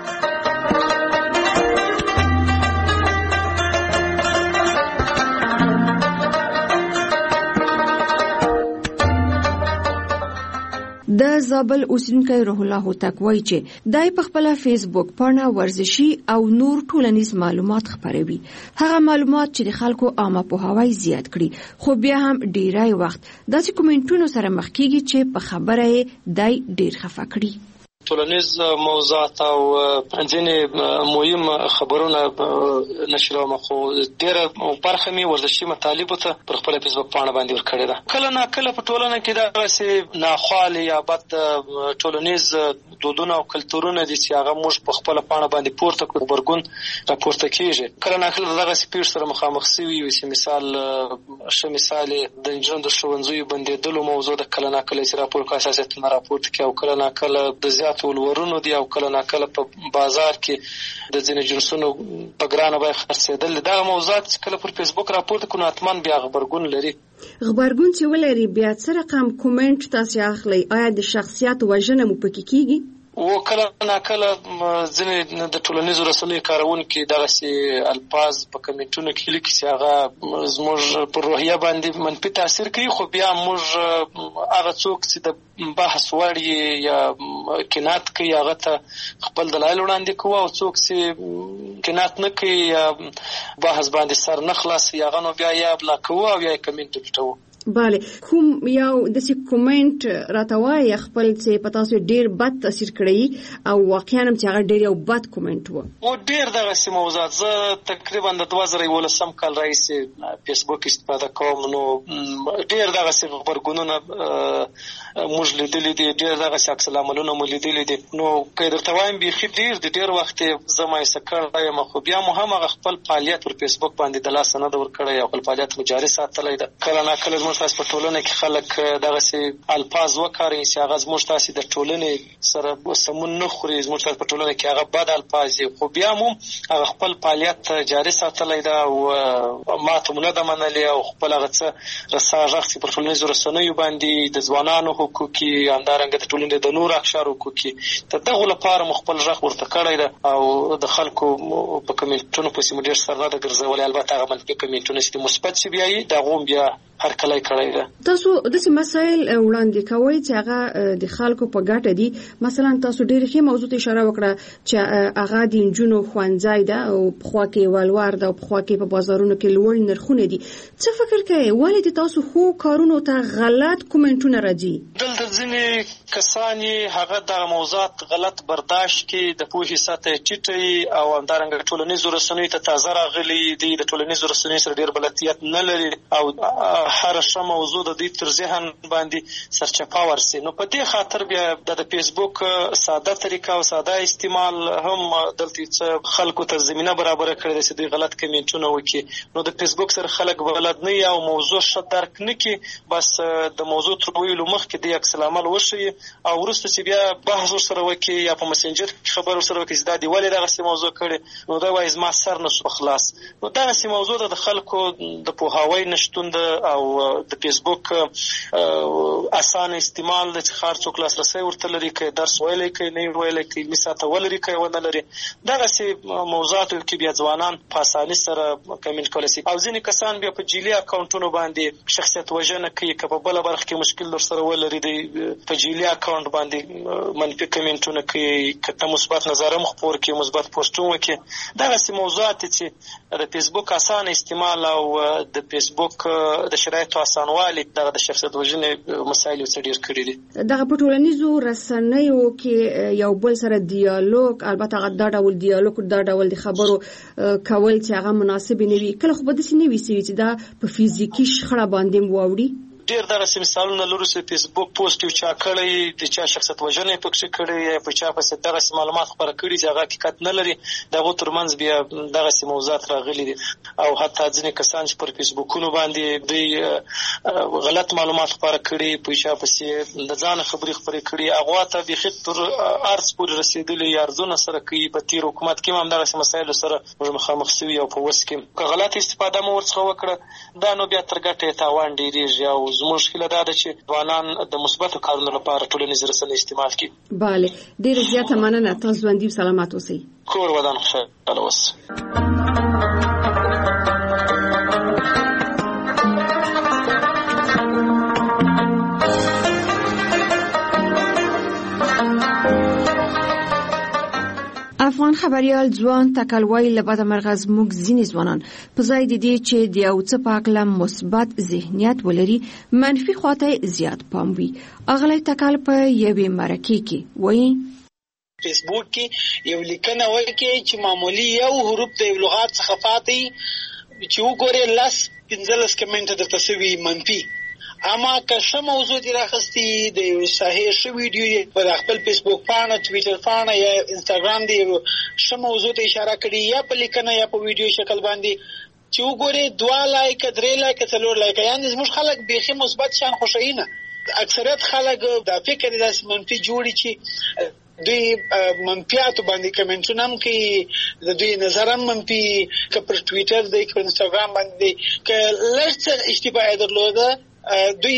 د زابل اوسیدونکی روح الله هوتک وایي چې دای په خپل فیسبوک پاڼه ورزشي او نور ټولنیز معلومات خپروي. هغه معلومات چې د خلکو عامه پوهاوی زیات کړي خو بیا هم ډیری وخت داسې کومنټونو سره مخ کیږي چې په خبره یې دای ډیر خفه کړي. ټولنیز موضوعات او ځینې مهم خبرونه نشروم، خو ډېره برخه مې ورزشي مطالبو ته پر خپله فیسبوک پاڼه باندې ورکړې ده. کله ناکله په ټولنه کې دغسې ناخوالې یا بد ټولنیز دودونه او کلتورونه دي چې هغه موږ په خپله پاڼه باندې پورته کړو، غبرګون راپورته کېږي. کله ناکله دغسې پېښو سره مخامخ سوي وي چې ښه مثال یې د نجونو د ښوونځیو بندېدلو موضوع ده. کله ناکله چې راپور کو حساسیتونه راپورته کړي، او کله ناکله د زیاتو ولورونو دي، او کله ناکله په بازار کې د ځینې جنسونو په ګرانه بیه خرڅېدل دي. دغه موضوعات چې کله پر فیسبوک راپورته کړو نو حتما بیا غبرګون لري. غبرګون چې ولري بیا څه رقم کومنټ تاسو اخلئ؟ آیا د شخصیت وژنه مو پکې کېږي؟ و کله ناکله ځینې د ټولنیزو رسنیو کاروونکي دغسې الفاظ په کمنټونو کې لیکي چې هغه زموږ پر روحیه باندې منفي تاثیر کوي، خو بیا موږ هغه څوک چې د بحث وړ یا قناعت کوي هغه ته خپل دلایل وړاندې کوو، او څوک چې قناعت نه کوي یا بحث باندې سر نه خلاصوي هغه نو بیا یا ابلاغ کوو او یا یې کمنټ پټوو. بله، کوم یو داسې کومنټ راته وایي خپل چې په تاسو ډېر بد تاثیر کړی او واقعا هم چې هغه ډېر یو بد کومنټ و؟ او ډېر دغسې موضوعات. زه تقریبا د 2011 کال راهیسې فیسبوک استفاده کوم، نو ډېر دغسې غبرګونونه موږ لیدلي دي، ډېر دغسې عکس العملونه مو لیدلي دي. نو که درته وایم بیخي ډېر دي، ډېر وخت زه مایوسه کړی یم، خو بیا مو هم هغه خپل فعالیت پر فیسبوک باندې د لاسه نه ده ورکړی او خپل فعالیت مو جاري ساتلی ده. کله ناکله تاسو په ټولنه کې خلک دغسې الفاظ وکاروي چې هغه زموږ تاسې د ټولنې سره سمون نه خوري، زموږ تاسې په ټولنه کې هغه بد الفاظ دي، خو بیا مو هغه خپل فعالیت جاري ساتلی ده او ماته مو نه ده منلې، او خپل هغه څه رسا غږ چې پر ټولنیزو رسنیو باندې د ځوانانو حقوقي، همدارنګه د ټولنې د نورو اقشارو حقوقي، د دغو لپاره مو خپل غږ ورته کړی ده او د خلکو په کمنټونو پسې مو ډېر سر نه ده ګرځولی. البته هغه منفي کمنټونه چې مثبت چې بیا یي د هغو هم بیا هرکلی کړی ده. تاسو داسې مسایل وړاندې کوئ چې هغه د خلکو په ګټه دي. مثلا تاسو ډېرې ښې موضوع ته اشاره وکړه چې هغه د نجونو ښوونځی ده او پخوا کې ولور ده او پخوا کې په بازارونو کې لوړ نرخونه دي. څه فکر کوئ ولې د تاسو ښو کارونو ته غلط کومنټونه راځي؟ دلته ځینې کسان هغه دغه موضوعات غلط برداشت کړي، د پوهې سطحه یې ټیټه وي او همدارنګه ټولنیزو رسنیو ته تازه راغلي دي، د ټولنیزو رسنیو سره ډېر بلدیت نه لري او هر ښه موضوع د دوی تر ذهن باندې سرچپه ورسي. نو په دې خاطر بیا د فیسبوک ساده طریقه او ساده استعمال هم دلته څه خلکو ته زمینه برابره کړې ده چې دوی غلط کمنټونه وکړي. نو د فیسبوک سره خلک بلد نه او موضوع ښه درک نه کړي، بس د موضوع تر ویلو مخکې د عکس العمل وښیي او وروسته چې بیا بحث ورسره وکړي یا په مسنجر کې خبر ورسره وکړي چې دا دې ولې دغسې موضوع کړې، نو دا وایي زما سر نه شو خلاص. نو دغسې موضوع ده د خلکو د پوهاوی نشتون ده او د فیسبوک اسانه استعمال د هر څوک لاسرسی ورته لري، که درس ویلی کوي نه ویلی کوي، علمي سطحه ولري که ونه لري. دغسې موضوعاتو کې بیا ځوانان په اساني سره کمنټ کولی شي او ځینې کسان بیا په جعلي اکاونټونو باندې شخصیت وژنه کوي. که په بله برخه کې مشکل درسره ولري دی په جعلي اکاونټ باندې منفي کمنټونه کوي، که ته مثبت نظر هم خپور کړي، مثبت پوسټونه وکړي. دغسې موضوعات چې د فیسبوک اسانه استعمال او د فیسبوک د شرایطو اسانوالی دغه د شخصیت وژنې مسایل څه ډېر کړي دي. دغه په ټولنیزو رسنیو کې یو بل سره دیالوګ، البته هغه دا ډول دیالوګ دا ډول د خبرو کول چې هغه مناسب نه وي، کله خو به داسې نه وي چې دا په فزیکي شخړه باندې واوړي. ډېر دغسې مثالونه لرو چې فیسبوک پوسټ یو چا کړی، د چا شخصیت وژنه یې پکښې کړې یا په چا پسې دغسې معلومات خپاره کړي چې هغه حقیقت نه لري. د هغو ترمنځ بیا دغسې موضوعات راغلي دي او حتی ځینې کسان چې پر فیسبوکونو باندې دوی غلط معلومات خپاره کړي، په چا پسې د ځانه خبرې خپرې کړي، هغو ته بیخي تر ارڅ پورې رسېدلي ارزونه سره کوي. په تېر حکومت کې هم دغسې مسایلو سره موږ مخامخ سوي او په اوس کې که غلط استفاده مو ورڅخه وکړه دا نو بیا تر ګټه یې تاوان ډېرېږي او زموږ هیله دا ده چې ځوانان د مثبتو کارونو لپاره ټولنیز رسنۍ استعمال کړي. بله، ډېره زیاته مننه. تاسو ژوندي او سلامت اوسئ. کور ودان خوشحاله اوسئ. افغان خبريال ځوان تکلوي لبد مرغز موږ ځینې ځوانان په ځای د دې چې د یو څه په اړه مثبت ذهنیت ولري منفي خواته زیات پام وي. اغلی تکل په یوې مرکې کې وایي فیسبوک کې یو لیکنه وکړي چې معمولی یو حروف د لغات څخه فاتي چې وګوري 15 کمنټ درته سوي منفي، اما که څه موضوع دی راخستی د یو صحیح شو ویډیو په خپل فیسبوک پاڼه، ټویټر پاڼه یا انستګرام دی څه موضوع ته اشاره کړي یا په لیکنه یا په ویډیو شکل باندې چې وګوري 2 لایک 3 لایک 4 لایک، یعنی زموږ خلک بیخي مثبت شان خوشی نه. اکثریت خلک د فکر داس منفي جوړي چې دوی منفیاتو باندې کمنټونه هم کوي، د دوی نظر هم منفي، که پر ټویټر دی که پر انستګرام باندې که لږ څه اشتباه درلوده دوی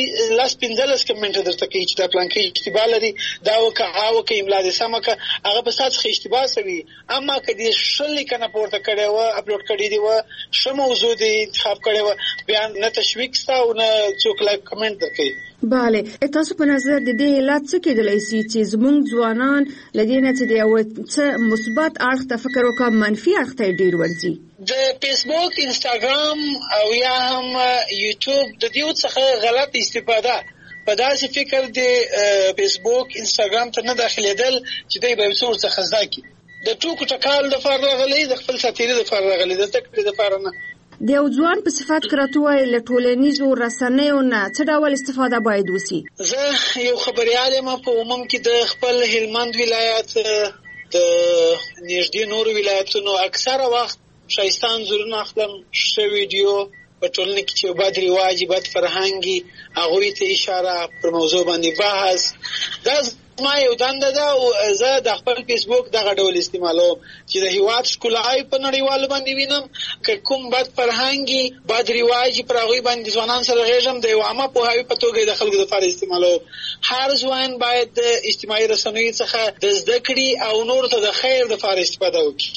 15 کمنټ درته کوي چې دا پلان کې اشتباه لري، دا وکه که املا دې سمه که هغه په سات څخه اشتباه سوي. اما که دې ښه لیکنه پورته کړې وه، اپلوډ کړې دې وه، ښه موضوع دې انتخاب کړې وه، بیا نه تشویق سته او نه څوک لایک کمنټ درکوي. بله، تاسو په نظر د دې علت څه کېدلی سي چې زموږ ځوانان له دې نه چې د یو څه مثبت اړخ ته فکر وکړي منفي اړخ ته ډېر ورځي؟ د فیسبوک، انستګرام او یا هم یوټیوب د دې څخه غلط استفاده په داسې فکر د فیسبوک انستګرام ته نه داخلېدل چې دوی به څور څخه زده کړي، د ټوکو ټکال لپاره راغلي، د خپل ساتیري لپاره راغلي، د زده کړې لپاره نه. د یو ځوان په صفت کرته وای له ټولنیزو رسنیو نه څه ډول استفاده باید وسی؟ زه یو خبريال یم په عموم کې د خپل هلمند ولایت د نږدې نورو ولایتونو اکثره وخت شایستان زورونه اخلم، ښه ویډیو په ټولنه کې چې بد رواج بد فرهنګي هغه ته اشاره پر موضوع باندې بحث، دا ما یو دنده ده او زه د خپل فیسبوک دغه ډول استعمالوم چې د هیواد ښکلای په نړیوالو باندې وینم، که کوم بد فرهنګي بد رواج پر هغه باندې ځوانان سره غږم د یو عامه پوهاوي په توګه د خلکو لپاره استعمالوم. هر ځوان باید د اجتماعي رسنیو څخه د زده کړې او نور ته د خیر لپاره استفاده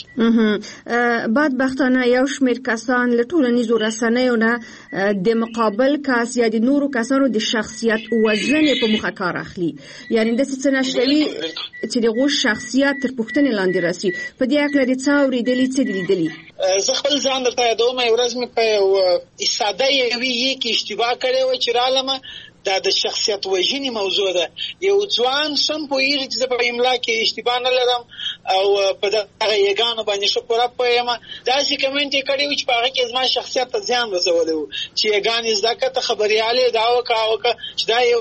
وکړي. بدبختانه یو شمېر کسان له ټولنیزو رسنیو نه د مقابل کس یا د نورو کسانو د شخصیت وژنې په مخه کار اخلي، یعنی د نشوي چې دغه شخصیت تر پوښتنې لاندې راسي. په دې اړه د څه اورېدلي څه لیدلي؟ زه خپل ځان درته یادوم، یو ورځ مې په یو ساده یوې کې اشتباه کړې وه چې رالمه دا د شخصیت وژنې موضوع ده. یو ځوان سم پوهېږي چې زه په املا کې اشتباه نه لرم او په دغه یګانو باندې ښه پوره پوهېږم، داسې کمنټ یې کړی و چې په هغه کې زما شخصیت ته زیان رسولی و چې یګانې زده کړه ته خبریال یې دا وکړه چې دا یو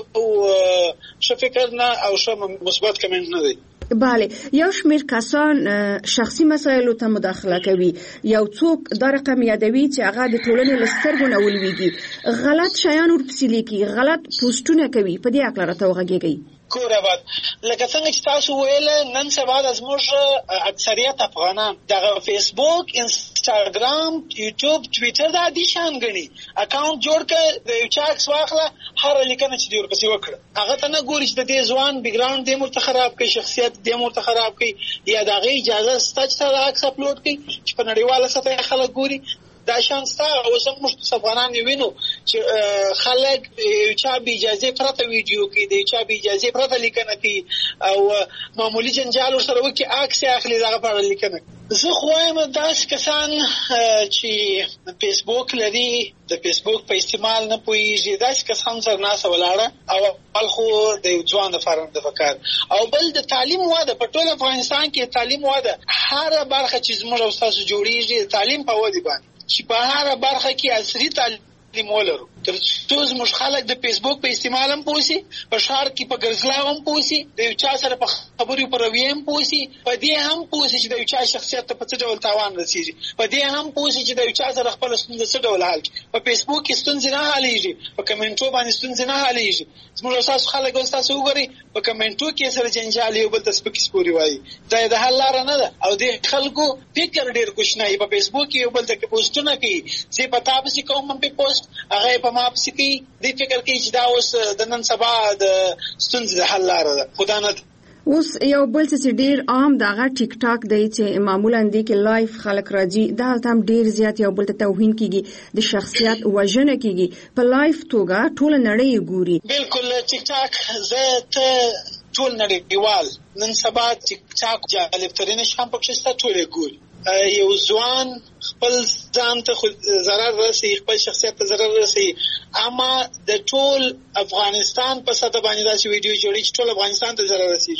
ښه فکر نه او ښه مثبت کمنټ نه دی. بله، یو شمېر کسان شخصي مسایلو ته مداخله کوي، یو څوک دا رقم یادوي چې هغه د ټولنې له سترګو نه ولویږي، غلط شیان ورپسې لیکي، غلط پوسټونه کوي. په دې اړه راته وغږیږئ. کور آباد، لکه څنګه چې تاسو ویل نن سبا د زموږ اکثریت افغانان دغه فیسبوک، انستګرام، یوټیوب، ټویټر دا دي شان غني اکاونټ جوړ کړ، د یو چا عکس واخله، هر لیکنه چې دی ورپسې وکړه، هغه ته نه ګوري چې د دې ځوان بیک ګراوند دې مرته خراب کړي، شخصیت دې مرته خراب کړي، یا دغه اجازه ستا چې دا عکس اپلوډ کړي چې په نړیواله سطح خلک ګوري. دا شان ستا او زموږ افغانان وینو چې خلک چا به اجازه پرته ویډیو کوي، د چا به اجازه پرته لیکنه کوي او معمولی جنجال سره وکي عکس اخلي دغه په لیکنه. زه خو وایم داسې کسان چې فیسبوک لري د فیسبوک په استعمال نه پوهیږي، داسې کسان سره ناسه ولاړه او بل خو د یو ځوان لپاره د فکر او بل د تعلیم واده په ټول افغانستان کې تعلیم واده هر برخه چې زموږ او تاسو جوړیږي تعلیم په ودی باندې چې په هر برخه کې عصري تعلیم ولرو. تر څو زموږ خلک د فیسبوک په استعمال هم پوسي، په ښار کې په ګرځلاو هم پوسي، د یو چا سره په خبرو پر رویه هم پوسي، په دې هم پوسي چې د یو چا شخصیت ته په څه ډول تاوان رسیږي، په دې هم پوسي چې د یو چا سره خپل ستونزه څه ډول حل کړي. په فیسبوک کې ستونزې نه حلېږي، په کمنټو باندې ستونزې نه حلېږي. زموږ تاسو خلک اوس تاسو وګورئ په کمنټو کې سره جنجال یو بل ته سپکې سپوري وایي، دا د حل لاره نه ده او د خلکو فکر ډېر کوچنی. په فیسبوک کې یو بل ته پوسټونه کوي، زه په تا پسې کوم په پوسټ، هغه په ما پسې کوي، دې فکر کوي چې دا اوس د نن سبا د ستونزې د حل لاره ده. خدا نه اوس یو بل څه ډیر عام دغه ټیک ټاک دی چې معمولا د کې لایف خلک راځي، دا هم ډیر زیات یو بل ته توهین کیږي، د شخصیت وژنه کیږي په لایف توګه ټول نړۍ ګوري. بالکل ټیک ټاک زه ته ټول نړیوال نن سبا ټیک ټاک جالب ترين شام پکې ستا ټول ګوري. یو ځوان خپل ځان ته ضرر رسي، خپل شخصیت ته ضرر رسي، اما د ټول افغانستان په سطح باندې داسې ویډیو جوړي چې ټول افغانستان ته ضرر رسي.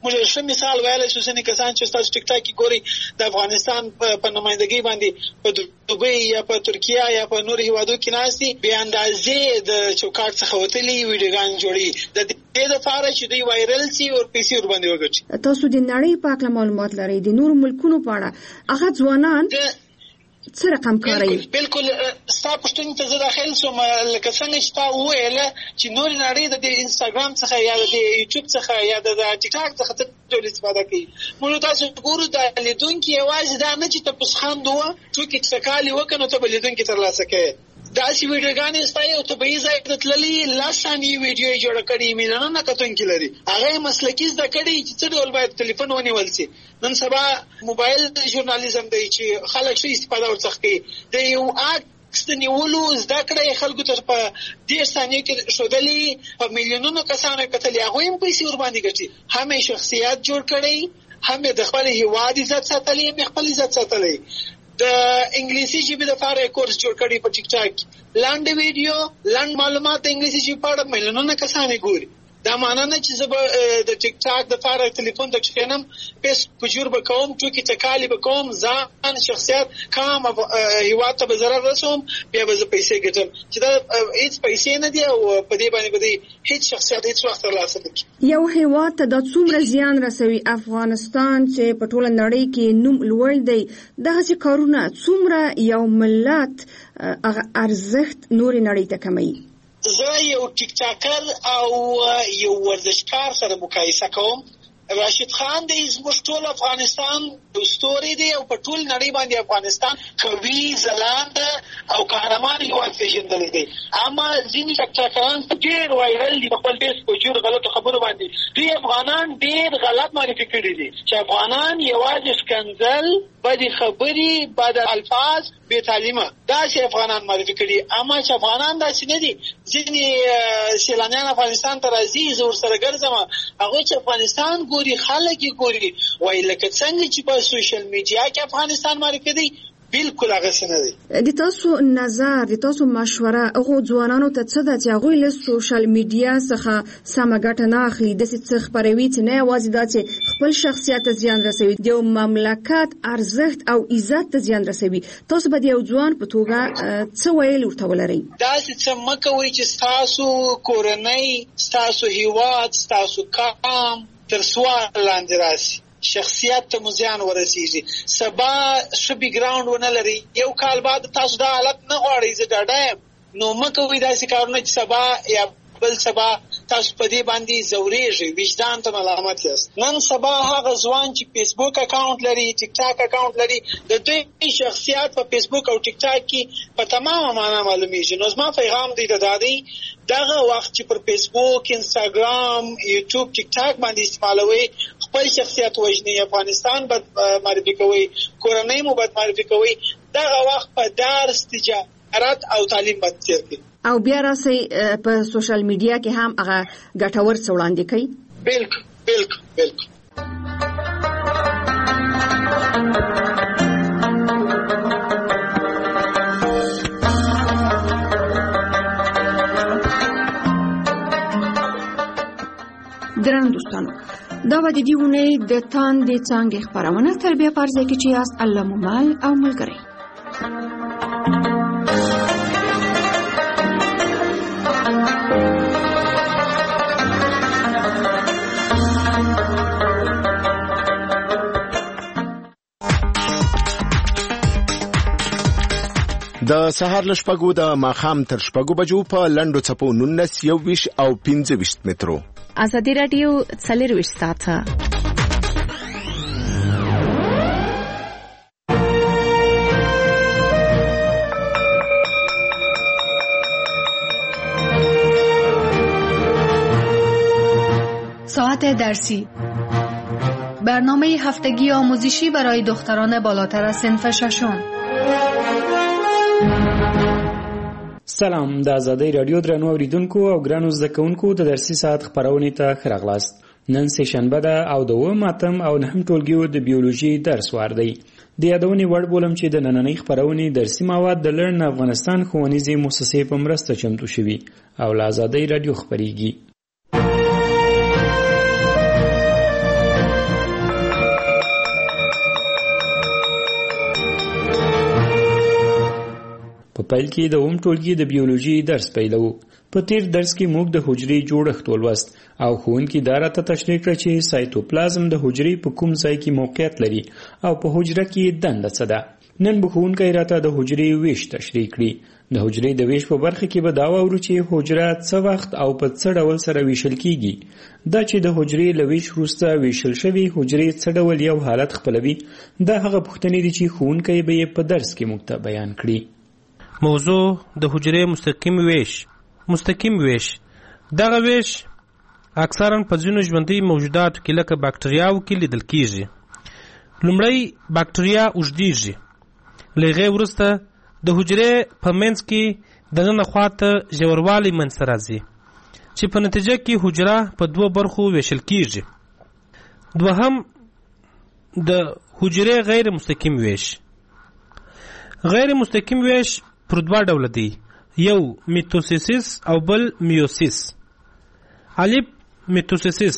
موږ ښه مثال ویلی شو ځینې کسان چې ستاسو ټیک ټاک کې ګوري د افغانستان په نمایندګۍ باندې په دوبۍ یا په ترکیه یا په نورو هیوادو کې ناست دي بې اندازې د چوکاټ څخه وتلي ویډیوګانې جوړوي د دې لپاره چې دوی وایرل شي او پیسې ورباندې وګټي. تاسو د نړۍ په اړه معلومات لرئ د نورو ملکونو په اړه هغه ځوانان څه رقم کاروي؟ بالکل ستا پوښتنې ته زه داخل شوم لکه څنګه چې تا وویله چې نورې نړۍ د انسټاګرام څخه یا د یوټیوب څخه یا د ټیک ټاک څخه څه ډول استفاده کوي. موږ تاسو ګورو د لیدونکي یوازې دا نه چې تپوسخاند وه ټوکې ټکالې وکړه نو ته به لیدونکي ترلاسه کوې. داسې ویډیوګانې ستا یو طبیعي ځای ته تللي 10 ثانیې ویډیو یې جوړه کړې میلیونونه کتونکي لري. هغه یې مسلکي زده کړي چې څه ډول باید ټلیفون ونیول شي. نن سبا موبایل ژورنالیزم دی چې خلک ښه استفاده ورڅخه کوي. د یو عکس د نیولو زده کړه یې خلکو ته په 10 ثانیو کې ښودلي په میلیونونو کسانو یې کتلي هغوی هم پیسې ورباندې ګټي. هم یې شخصیت جوړ کړی هم یې د خپل هېواد عزت ساتلی هم یې خپل عزت ساتلی. د انګلیسي ژبې لپاره کورس جوړ کړی په ټیک ټاک لاند ویډیو لاند معلومات د انګلیسي ژبې په اړه میلیونونه کسان ګوري. دا معنی نه چې زه به د ټیک ټاک د لپاره ټلیفون د کښینم پیس پجور به کوم ټوکې ټکالې به کوم ځان شخصیت کام هیواد ته به ضرر رسوم بیا به زه پیسې ګټم چې دا هیڅ پیسې نه دي او په دې باندې به هیڅ شخصیت هیڅ وخت ترلاسه نه کړي. یو هیواد ته د څومره زیان رسوي افغانستان چې په ټوله نړۍ کې نوم لوړ دی دغسې کارونه څومره یو ملت ارزښت نورې نړۍ ته کموي؟ زه یو ټیک ټاکر او یو ورزشکار سره مقایسه کوم. راشد خان دی زموږ ټول افغانستان ستوري دی او په ټول نړۍ باندې افغانستان قوي ځلانده او قهرمان هیواد پېژندلی دی. اما ځینې ټیک ټاکران ډېر وایرل دي په خپل فیس په جوړ غلطو خبرو باندې. دوی افغانان ډېر غلط معرفي کړي دي چې افغانان یوازې ښکنځل بدې خبرې بد الفاظ بې تعلیمه داسې افغانان معرفي کړي. اما چې افغانان داسې نه دي. ځینې سیلانیان افغانستان ته راځي زه ورسره ګرځم هغوی چې افغانستان ګوري خلک یې ګوري وایي لکه څنګه چې په سوشل میډیا کې افغانستان معرفي دی بالکل هغسې نه دی. د تاسو نظر د تاسو مشوره هغو ځوانانو ته څه ده چې هغوی له سوشل میډیا څخه سمه ګټه نه اخلي داسې څه خپروي چې نه یوازې دا چې خپل شخصیت ته زیان رسوي د یو مملکت ارزښت او عزت ته زیان رسوي. تاسو به د یو ځوان په توګه څه ویل ورته ولرئ؟ داسې څه مه کوئ چې ستاسو کورنۍ ستاسو هیواد ستاسو قام تر سوال لاندې راسي. شخصیت ته مزیان ورسیږي. سبا ښه بیکګراوند ونه لري یو کال بعد تاسو دا حالت نه غواړئ زه ډاډه یم نو مه کوئ داسې کارونه چې سبا یا بل سبا تاسو په دې باندې ځورېږئ وجدان ته ملامت یاست. نن سبا هغه ځوان چې فیسبوک اکاونټ لري ټیک ټاک اکاونټ لري د دوی شخصیت په فیسبوک او ټیک ټاک کې په تمامه معنا معلومیږي. نو زما پیغام دی دا دی دغه وخت چې پر فیسبوک انسټاګرام یوټیوب ټیک ټاک باندې استعمالوي خپل شخصیت وژني افغانستان بد معرفي کوي کورنۍ مو بد معرفي کوي دغه وخت په درس تجارت او تعلیم باندې تیر کړئ او بیا راسي په سوشل میډیا کې هم هغه ګټور څه وړاندې کوي. بالکل. درنو دوستانو دا به د دې اونۍ د تاندې څانګې خپرونه تر بیا فرضه کې چې یاست الله مو مل او ملګری. د سهار له شپږو د ماښام تر شپږو بجو په لنډو څپو 19 21 او 25 مترو ازادي رادیو 24 ساعته ساعت درسی برنامه هفتگی آموزشی برای دختران بالاتر از صنف ششم. سلام د آزادۍ رادیو درنو اوریدونکو او ګرانو زده کوونکو د درسي ساعت خپرونې ته ښه راغلاست. نن سه شنبه ده او د اووم اتم او نهم ټولګیو د بیولوژي درس وار دی. د یادونې وړ بولم چې د نننۍ خپرونې درسي مواد د لرن افغانستان ښوونیزې مؤسسې په مرسته چمتو شوي او له آزادۍ رادیو خپریږي. پیل کې د اوم ټولګي د بیولوژي درس پیلو. په تیر درس کې موږ د حجرې جوړښت ولوست او ښوونکي دا راته تشریح کړه چې سایتوپلازم د حجرې په کوم ځای کې موقعیت لري او په حجره کې دنده څه ده. نن به ښوونکی راته د حجرې ویش تشریح کړي. د حجرې د ویش په برخه کې به دا واورو چې حجره څه وخت او په څه ډول سره ویشل کیږي. دا چې د حجرې له ویش وروسته ویشل شوي حجرې څه ډول یو حالت خپلوي، دا هغه پوښتنې دي چې ښوونکی به یې په درس کې موږ ته بیان کړي. موضوع د حجرې مستقیم ویش. دغه ویش اکثرا په ځینو ژوندي موجوداتو کې لکه باکتریاو کې لیدل کیږي. لومړی باکتریا اوږدیږي، له هغې وروسته د حجرې په منځ کې دننه خواته ژوروالی منځته راځي چې په نتیجه کې حجره په دوه برخو ویشل کیږي. دوهم د حجرې غیر مستقیم ویش. غیر مستقیم ویش پر دوه ډوله دی، یو میتوسیس او بل میوسیس. الف میتوسیس.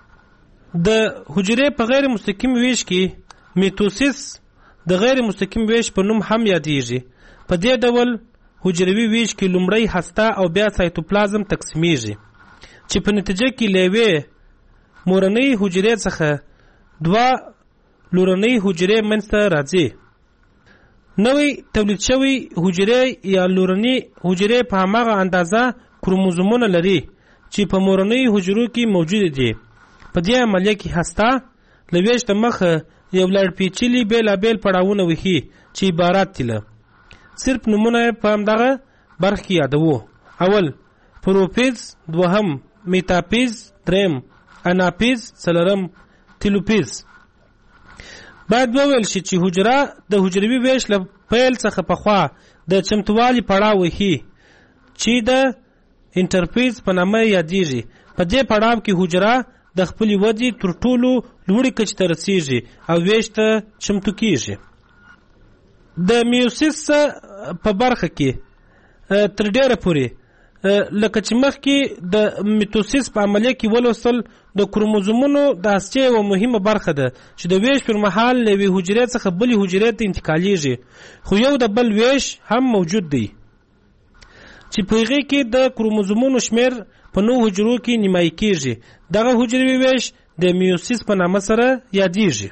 د حجرې په غیر مستقیم ویش کې میتوسیس د غیر مستقیم ویش په نوم هم یادیږي. په دې ډول حجروي ویش کې لومړی هسته او بیا سایتوپلازم تقسیمیږي چې په نتیجه کې له یوې مورنۍ حجرې څخه دوه لورنۍ حجرې منځته راځي. نوې تولید شوی حجرې یا لورنۍ حجرې په هماغه اندازه کروموزومونه لري چې په مورنۍ حجرو کې موجود دي. په دې عملیه کې هسته له ویش د مخه یو لړ پیچلي بېلابېل پړاوونه وهي چې عبارت دي له صرف نومونه په همدغه برخه کې یادوو. اول پروفیز، دوهم میتاپیز، دریم اناپیز، څلورم تیلوپیز. باید وویل شي چې حجره د حجروي ویش له پیل څخه پخوا د چمتووالي پړاو وهي چې د انټرفیز په نامه یادیږي. په دې پړاو کې حجره د خپلې ودې تر ټولو لوړې کچې ته رسیږي او ویش ته چمتو کیږي. د میوسیس په برخه کې تر ډیره پورې لکه چې مخکې د میتوسیس په عملیه کې ولوستل د کروموزومونو د هستې یوه مهمه برخه ده چې د ویش پر مهال له یوې حجرې څخه بلې حجرې ته انتقالیږي، خو یو د بل ویش هم موجود دی چې په هغې کې د کروموزومونو شمیر په 9 حجرو کې نیمایي کیږي. دغه حجروي ویش د میوسیس په نامه سره یادیږي.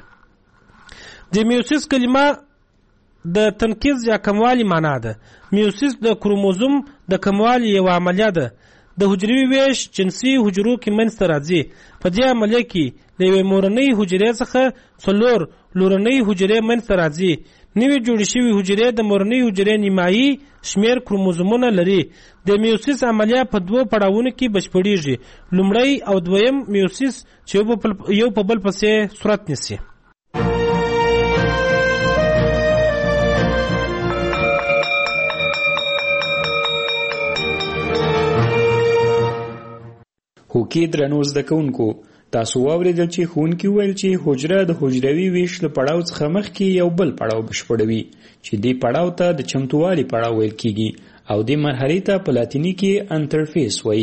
د میوسیس کلمه د تنقیز یا کموالی معنا ده. میوسیس د کروموزوم د کموالی یو عملیه ده. د حجروي ویش جنسي حجرو کې منځته راځي. په دې عملیه کې د یوې مورنۍ حجرې څخه 4 لورنۍ حجرې منځته راځي. نوې جوړې شوې حجرې د مورنۍ حجرې نیمایي شمیر کروموزومونه لري. د میوسیس عملیه په 2 پړاوونو کې بشپړیږي، لومړی او دویم میوسیس چې یو په بل پسې صورت نیسي. هوکې درنو زده کوونکو، تاسو واورېدل چې ښوونکي وویل چې حجره د حجروي ویش له پړاو څخه مخکې یو بل پړاو بشپړوي چې دې پړاو ته د چمتووالي پړاو ویل کیږي او دې مرحلې ته په لاتیني کې انټرفیس وایي.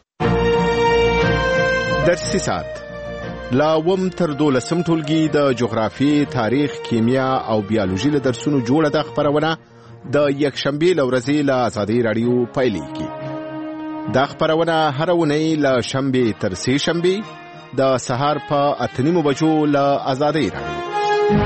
درسي ساعت لا وم تر 12 ټولګي د جغرافي، تاریخ، کیمیا او بیولوژي له درسونو جوړه ده خبرونه د یکشنبه لورځي له آزادۍ رادیو پایلیږي. دا خبرونه هر ونی له شنبه تر سه شنبه د سهار په 8:30 بجو له آزادۍ رادیو.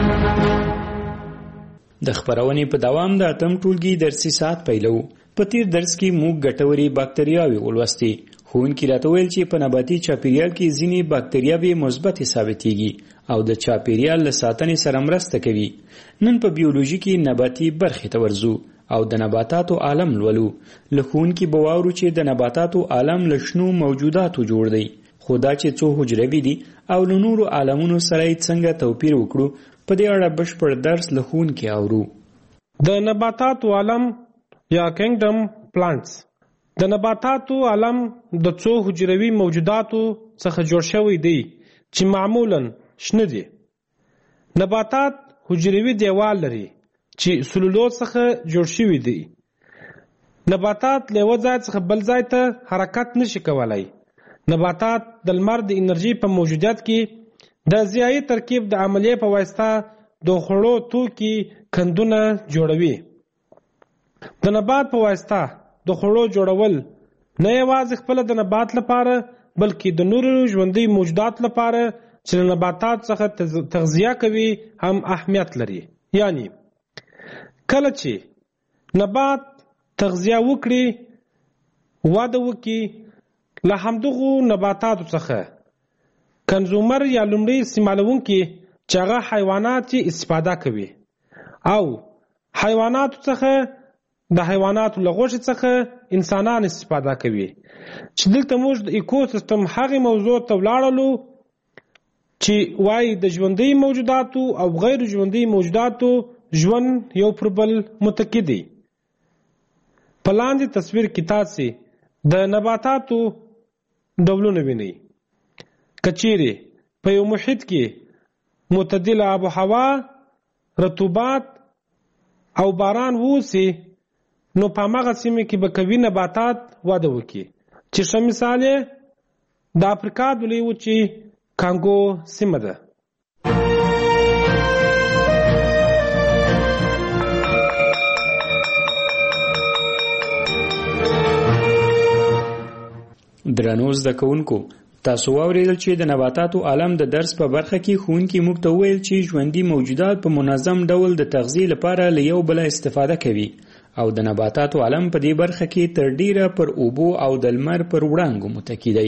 د خبرونې په دوام د اتم ټولګي درسي ساعت پیلو. په تیر درس کې موږ ګټوري باکتریاوې ولوستې. ښوونکي راته ویل چې په نباتي چاپیریال کې ځینې باکتریاوې مثبت ثابتېږي او د چاپیریال له ساتنې سره مرسته کوي. نن په بیولوژي کې نباتي برخې ته ورځو او د نباتاتو عالم لولو. له ښوونکي به واورو چې د نباتاتو عالم له شنو موجوداتو جوړ دی، خو دا چې څو حجروي دي او له نورو عالمونو سره یې څنګه توپیر وکړو، په دې اړه بشپړ درس له ښوونکي اورو. د نباتاتو عالم یا کینګډم پلانټس. د نباتاتو عالم د څو حجروي موجوداتو څخه جوړ شوی دی چې معمولاً شنه دي. نباتات حجروي دیوال لري چې سلولوز څخه جوړ شوی دی. نباتات له یو ځای څخه بل ځای ته حرکت نشي کولای. نباتات د لمر د انرژي په موجودیت کې د ضیایي ترکیب د عملیې په واسطه د خوړو توکي کندونه جوړوي. د نبات په واسطه د خوړو جوړول نه یوازې خپل د نبات لپاره بلکې د نورو ژوندي موجودات لپاره چې له نباتات څخه تغذیه کوي هم اهمیت لري. یعنی کله چې نبات تغذیه وکړي وده وکړي له همدغو نباتاتو څخه کنزومر یا لومړی استعمالونکي چې هغه حیوانات استفاده کوي او حیواناتو څخه د حیواناتو له غوښې څخه انسانان استفاده کوي. چې دلته موږ د ایکوسیستم هغې موضوع ته ولاړلو چې وایي د ژوندي موجوداتو او غیر ژوندي موجوداتو ژوند یو پر بل متکی دی. په لاندې تصویر کې تاسې د نباتاتو ډولونه وینئ. که چیرې په یو محیط کې معتدله آب و هوا، رطوبت او باران ووسي نو په هماغه سیمه کې به قوي نباتات وده وکړي چې ښه مثال یې د افریقا د لویې وچې کانګو سیمه ده. درنو زده کوونکو، تاسو واورېدل چې د نباتاتو عالم د درس په برخه کې ښوونکي موږ ته وویل چې ژوندي موجودات په منظم ډول د تغذیې لپاره له یو بله استفاده کوي او د نباتاتو عالم په دې برخه کې تر ډیره پر اوبو او د لمر پر وړانګو متکی دی.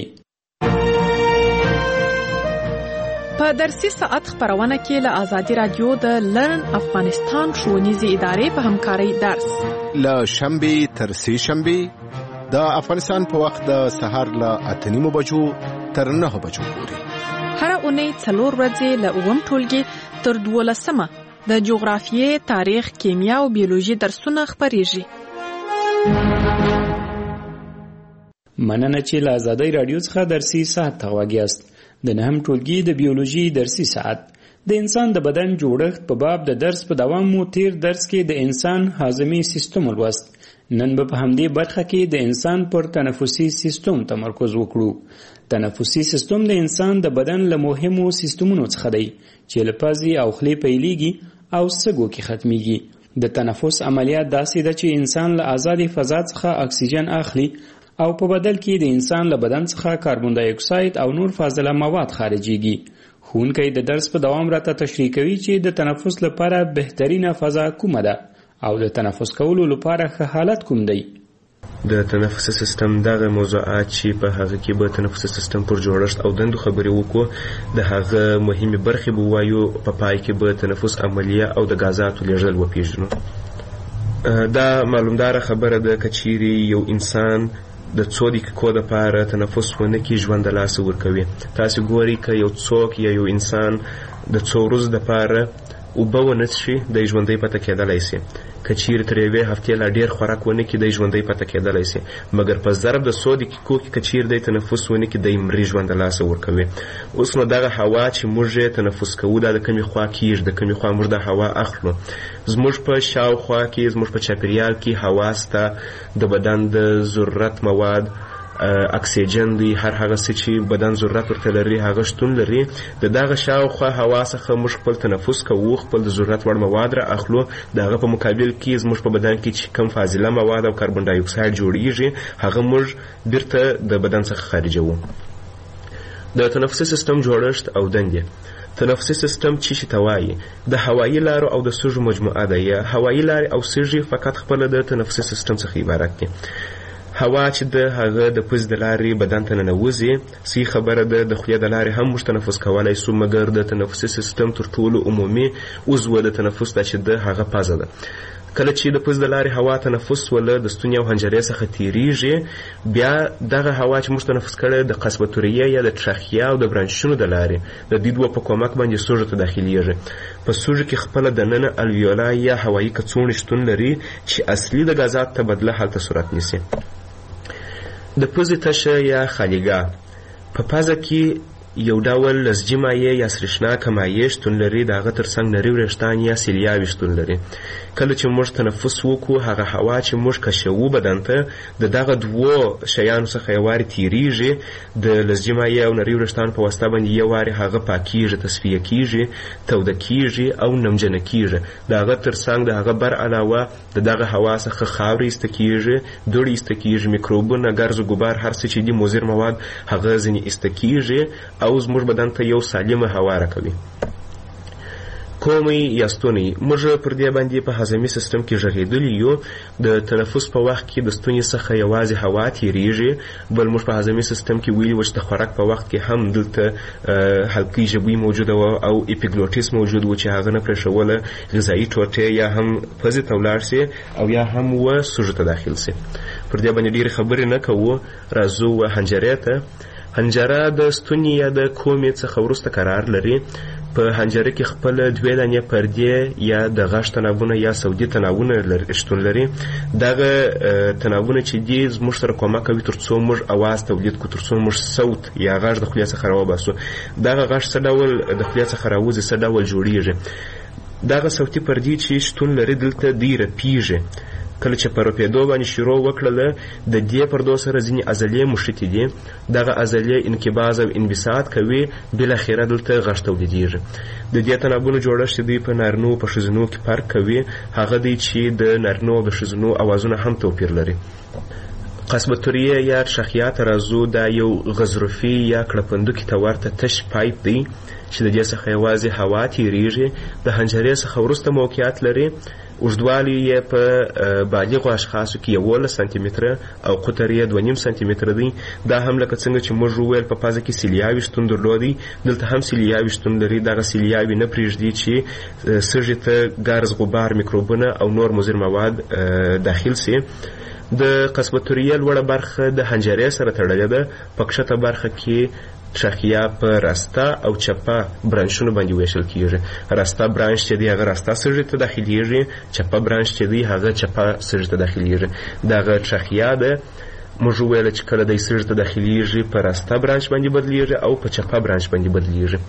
په درسي ساعت خپرونه کې له آزادي رادیو د لرن افغانستان ښوونیزې ادارې په همکارۍ درس له شنبې تر سې شنبې د افغانستان په وخت د سهار له 8:30 بجو تر 9 بجو پورې. هر اونۍ 4 ورځې له 9 ټولګي تر 12 د جغرافیې، تاریخ، کیمیا او بیولوژي درسونه خپریږي. مننه چې له آزادۍ رادیو څخه درسي ساعت ته غواګیاست. د 9 ټولګي د بیولوژي درسي ساعت د انسان د بدن جوړښت په باب د درس په دوام مو تیر درس کې د انسان هاضمي سیستم ولوست. نن به په همدې برخه کې د انسان پر تنفسي سیستم تمرکز وکړو. تنفسي سیستم د انسان د بدن له مهمو سیستمونو څخه دی چې له پزې او خولې پیلېږي او سږو کې ختميږي. د تنفس عملیات داسې ده چې انسان له آزادې فضا څخه اکسیجن اخلي او په بدل کې د انسان له بدن څخه کاربن دای اکساید او نور فاضله مواد خارجيږي. ښوونکی د درس په دوام راته تشریح کوي چې د تنفس لپاره بهترینه فضا کومه ده او د تنفس کولو لپاره ښه حالت کوم دی. د تنفسي سیستم دغه موضوعات چې په هغه کې به تنفسي سیستم پر جوړښت او دندو خبرې وکړو، د هغه مهمه برخې به وایو، په پای کې به تنفس عملیه او د غازاتو لیږدول وپیژنو. دا معلومدار خبره ده که چیرې یو انسان د 2 دقیقو لپاره تنفس ونه کړي ژوند د لاسه ورکوي. تاسو ګورئ که یو څوک یا یو انسان د 2 ورځو لپاره اوبه ونه څښي د ژوندۍ پاتې کېدلی شي. که چیرې تر یوې هفتې لا ډېر خوراک ونه کړي د ژوندۍ پاتې کېدلی شي، مګر په ضرب د 100 دقیقو کې که چیرې دی تنفس ونه کړي دی مري ژوند د لاسه ورکوي. اوس نو دغه هوا چې موږ یې تنفس کوو دا د کومې خوا کېږي، د کومې خوا موږ د هوا اخلو. زموږ په شاوخوا کې، زموږ په چاپېریال کې هوا سته، د بدن د ضرورت مواد اکسیجن دی، هر هغه څه چې بدن ضرورت ورته لري هغه شتون لري. د دغه شاوخوا هوا څخه موږ خپل تنفس کوو، خپل د ضرورت وړ مواد را اخلو. دغه په مقابل کې زموږ په بدن کې چې کم فاضله مواد او کاربن دای اکساید جوړیږي هغه موږ بیرته د بدن څخه خارجوو. د تنفسي سیستم جوړښت او دندې. تنفسي سیستم چې ته وایي د هوایي لارو او د سږو مجموعه ده. یا هوایي لارې او سږي فقط خپل د تنفسي سیستم څخه عبارت دي. هوا چې د هغه د پوز د لارې بدن ته ننوځي، صحیح خبره ده د خولې د لارې هم موږ تنفس کولی شو، مګر د تنفسي سیستم تر ټولو عمومي عضو د تنفس ده چې د هغه پزه ده. کله چې د پوز د لارې هوا تنفس وله د ستوني او حنجرې څخه تیریږي، بیا دغه هوا چې موږ تنفس کړی د قصبتوریه یا د ترخیه او د برانشونو د لارې د دې دوه په کومک باندې سږو ته داخلیږي. په سږو کې خپله دننه الویولا یا هوایي کڅوړې شتون لري چې اصلي د غازات تبادله هلته صورت نیسي. د پوزې تشه یا خالیګاه په پزه کې یو ډول لزجي مایع یا سریښناکه مایع شتون لري، د هغه ترڅنګ نري وریښتان یا سیلیاوې شتون لري. کله چې موږ تنفس وکړو هغه هوا چې موږ کشوو بدن ته د دغه دوو شیانو څخه یو وارې تیریږي، د لزجي مایع او نري وریښتانو په واسطه باندې یو وارې هغه پاکیږي، تصفیه کیږي، توده کیږي او نمجنه کیږي. د هغه ترڅنګ د هغه بر علاوه د دغه هوا څخه خاورې ایسته کیږي، دوړې ایسته کیږي، میکروبونه، ګرز و ګبار، هر څه چې دي مضر مواد هغه ځینې ایسته کیږي او زموږ بدن ته یو سالمه هوا راکوي. کومې یا ستونی موږ پر دې باندې په هضمي سیستم کې غږېدلي یو. د تنفس په وخت کې د ستوني څخه یوازې هوا تیریږي، بل موږ په هضمي سیستم کې ویلي و چې د خوراک په وخت کې هم دلته حلقې ژبوي موجوده وه او اپیګلوټیس موجود و چې هغه نه پرېښوله غذایي ټوټې یا هم پزې ته ولاړ سي او یا هم و سږو ته داخل سي. پر دې باندې ډېرې خبرې نه کوو، راځو و حنجرې ته. حنجره د ستوني یا د کومې څخه وروسته قرار لري. په حنجره کې خپل دوې دانې پردې یا د غږ تنابونه یا صوتي تنابونه شتون لري. دغه تنابونه چې دي زموږ سره کومک کوي تر څو موږ اواز تولید کړو، تر څو موږ صوت یا غږ د خولې څخه راوباسو. دغه غږ څه ډول د خولې څخه راوځي، څه ډول جوړیږي. دغه صوتي پردې چې شتون لري دلته دی رپیږي. کله چې په رپېدو باندې شروع وکړله د دې پردو سره ځینې عضلې مښتې دي، دغه عضلې انقباض او انبساط کوي، بالاخره دلته غږ تولیدېږي. د دې تنابونو جوړښت چې دوی په نارینو په ښځینو کې فرق کوي هغه دی چې د نارینو او د ښځینو اوازونه هم توپیر لري. قصبتوریه یا شخیات راځو دا یو غضروفي یا کړپندوکي ته ورته تش پایپ دی چې د دې څخه یوازې هوا تیریږي. د حنجرې څخه وروسته موقعیت لري. اوږدوالی یې په بالغو اشخاصو کې 11 سانتي متره او قطر یې 2.5 سانتي متره دی. دا هم لکه څنګه چې موږ وویل په پازه کې سیلیاوې شتون درلودی، دلته هم سیلیاوې شتون لري. دغه سیلیاوې نه پرېږدي چې سږي ته ګرز، غبار، میکروبونه او نور مضر مواد داخل سي. د قصبتوریه لوړه برخه د حنجرې سره تړلې ده. په کښته برخه کې شخیا په راسته او چپه برانشونو باندې ویشل کیږي. راسته برانش چې دی هغه راسته سږي ته داخليږي، چپه برانش چې دی هغه چپه سږي ته داخليږي. دغه شخیا ده موږ ویل چې کله د سږي ته داخليږي په راسته برانش باندې بدلیږي او په چپه برانش باندې بدلیږي.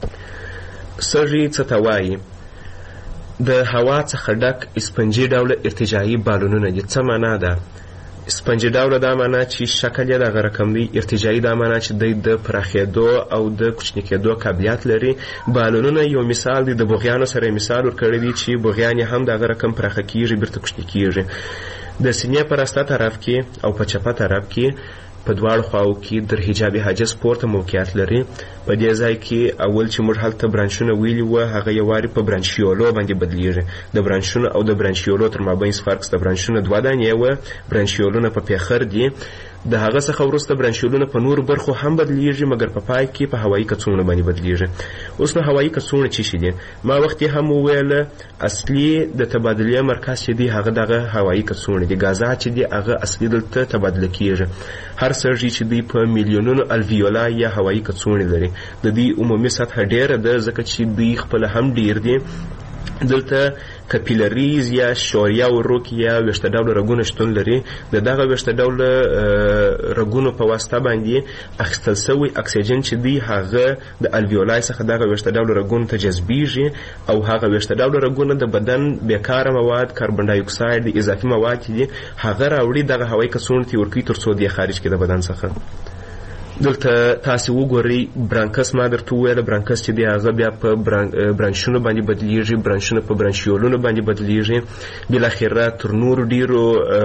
سږي څه ته وایي؟ د هوا څخه ډک اسپنجي ډوله ارتجاعي بالونونه دي. څه معنا ده؟ اسپنجي ډوله دا معنا چې شکل یې دغه رقم دی. ارتجاعي دا معنا چې د پراخېدو او د کوچني کېدو قابلیت لري. بالونونه یو مثال دی. د بوغیانو سره مثال ورکړی دی چې بوغیان هم دغه رقم پراخه کیږي، بیرته کوچني کیږي. د سینې په راسته طرف کې او په چپه طرف کې په دواړو خواو کې در حجابي حاجز پورته موقعیت لري. په دې ځای کې اول چې موږ هلته برانشونه ویلي وو هغه یو وارې په برانشیولو باندې بدلیږي. د برانشونو او د برانشیولو تر مابین فرق د برانشونو 2 دانې وه، برانشیولونه په پیخر دي. د هغه څخه وروسته برانشیولونه په نور برخو هم بدلیږي، مګر په پای کې په هوایي کڅوړو باندې بدلیږي. اوس نو هوایي کڅوړې څه شي دي؟ ما وخت هم وویل اصلي د تبادلې مرکز چې دی هغه دغه هوایي کڅوړې دي. غازات چې دی هغه اصلي دلته تبادله کیږي. هر سږي چې دی په میلیونونو الویولا یا هوایي کڅوړې لري. د دې عمومي سطح ډیره ده ځکه چې دوی خپل هم ډیر دي. دلته کپیلریز یا شوریا وروک یا ویشته ډوله رګونه شتون لري. د دغه ویشته ډوله رګونو په واسطه باندې اخیستل سوی اکسیجن چې دی هغه د الویولای څخه دغه ویشته ډوله رګونو ته جذبیږي او هغه ویشته ډوله رګونه د بدن بیکاره مواد، کاربن ډای اکساید، اضافي مواد دي هغه راوړي دغه هوایي کڅوړو ته ورکوي تر څو دی خارج کړي د بدن څخه. دلته تاسو وګورئ برانکس ما درته وویل برانکس چې دی هغه بیا په برانشونو باندې بدلیږي، برانشونه په برانشیولونو باندې بدلیږي، بالاخره تر نورو ډیرو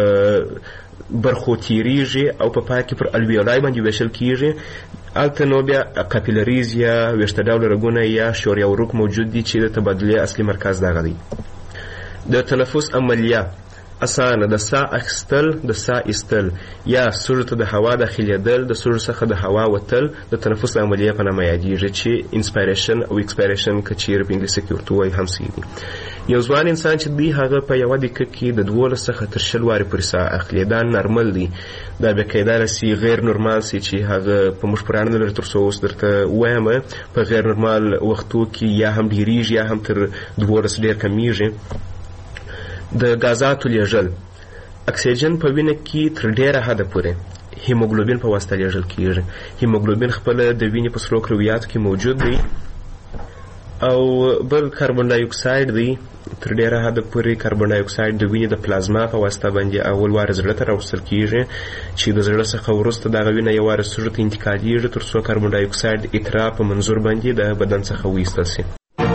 برخو تیریږي او په پای کې پر الویولای باندې ویشل کیږي. هلته نو بیا کاپیلریز یا ویشته ډوله رګونه یا شوریا وروک موجود دي چې د تبادلې اصلي مرکز دغه دی. د تنفس عملیه اسانه د ساه اخیستل، د ساه ایستل یا سږو ته د هوا داخلېدل، د سږو څخه د هوا وتل د تنفس عملیه په نامه یادېږي چې انسپایریشن او ایکسپایریشن که چیرې په انګلیسي کې ورته وایي هم صحیح دي. یو ځوان انسان چې دی هغه په یوه دقیقه کې د 12 څخه تر 20 وارې پورې ساه اخلي. دا نارمل دی. دا بیا کیدای شي غیر نورمال سي چې هغه په موږ پرې نه لري تر څو اوس درته وایم. په غیر نورمال وختو کې یا هم ډیریږي یا هم تر 12 ډېر کمیږي. د غازاتو لیږل اکسیجن په وینه کې تر ډیره حده پورې هیموګلوبین په واسطه لیږل کیږي. هیموګلوبین خپل د وینې په سرو کرویاتو کې موجود دی، او بل کاربن ډای اکساید دی. تر ډیره حده پورې کاربن ډای اکساید د وینې د پلازما په واسطه باندې اول وار زړه ته راوستل کیږي، چې د زړه څخه وروسته دغه وینه یو وار سږو ته انتقالیږي تر څو کاربن ډای اکساید اترا په منظور باندې د بدن څخه وایستل شي.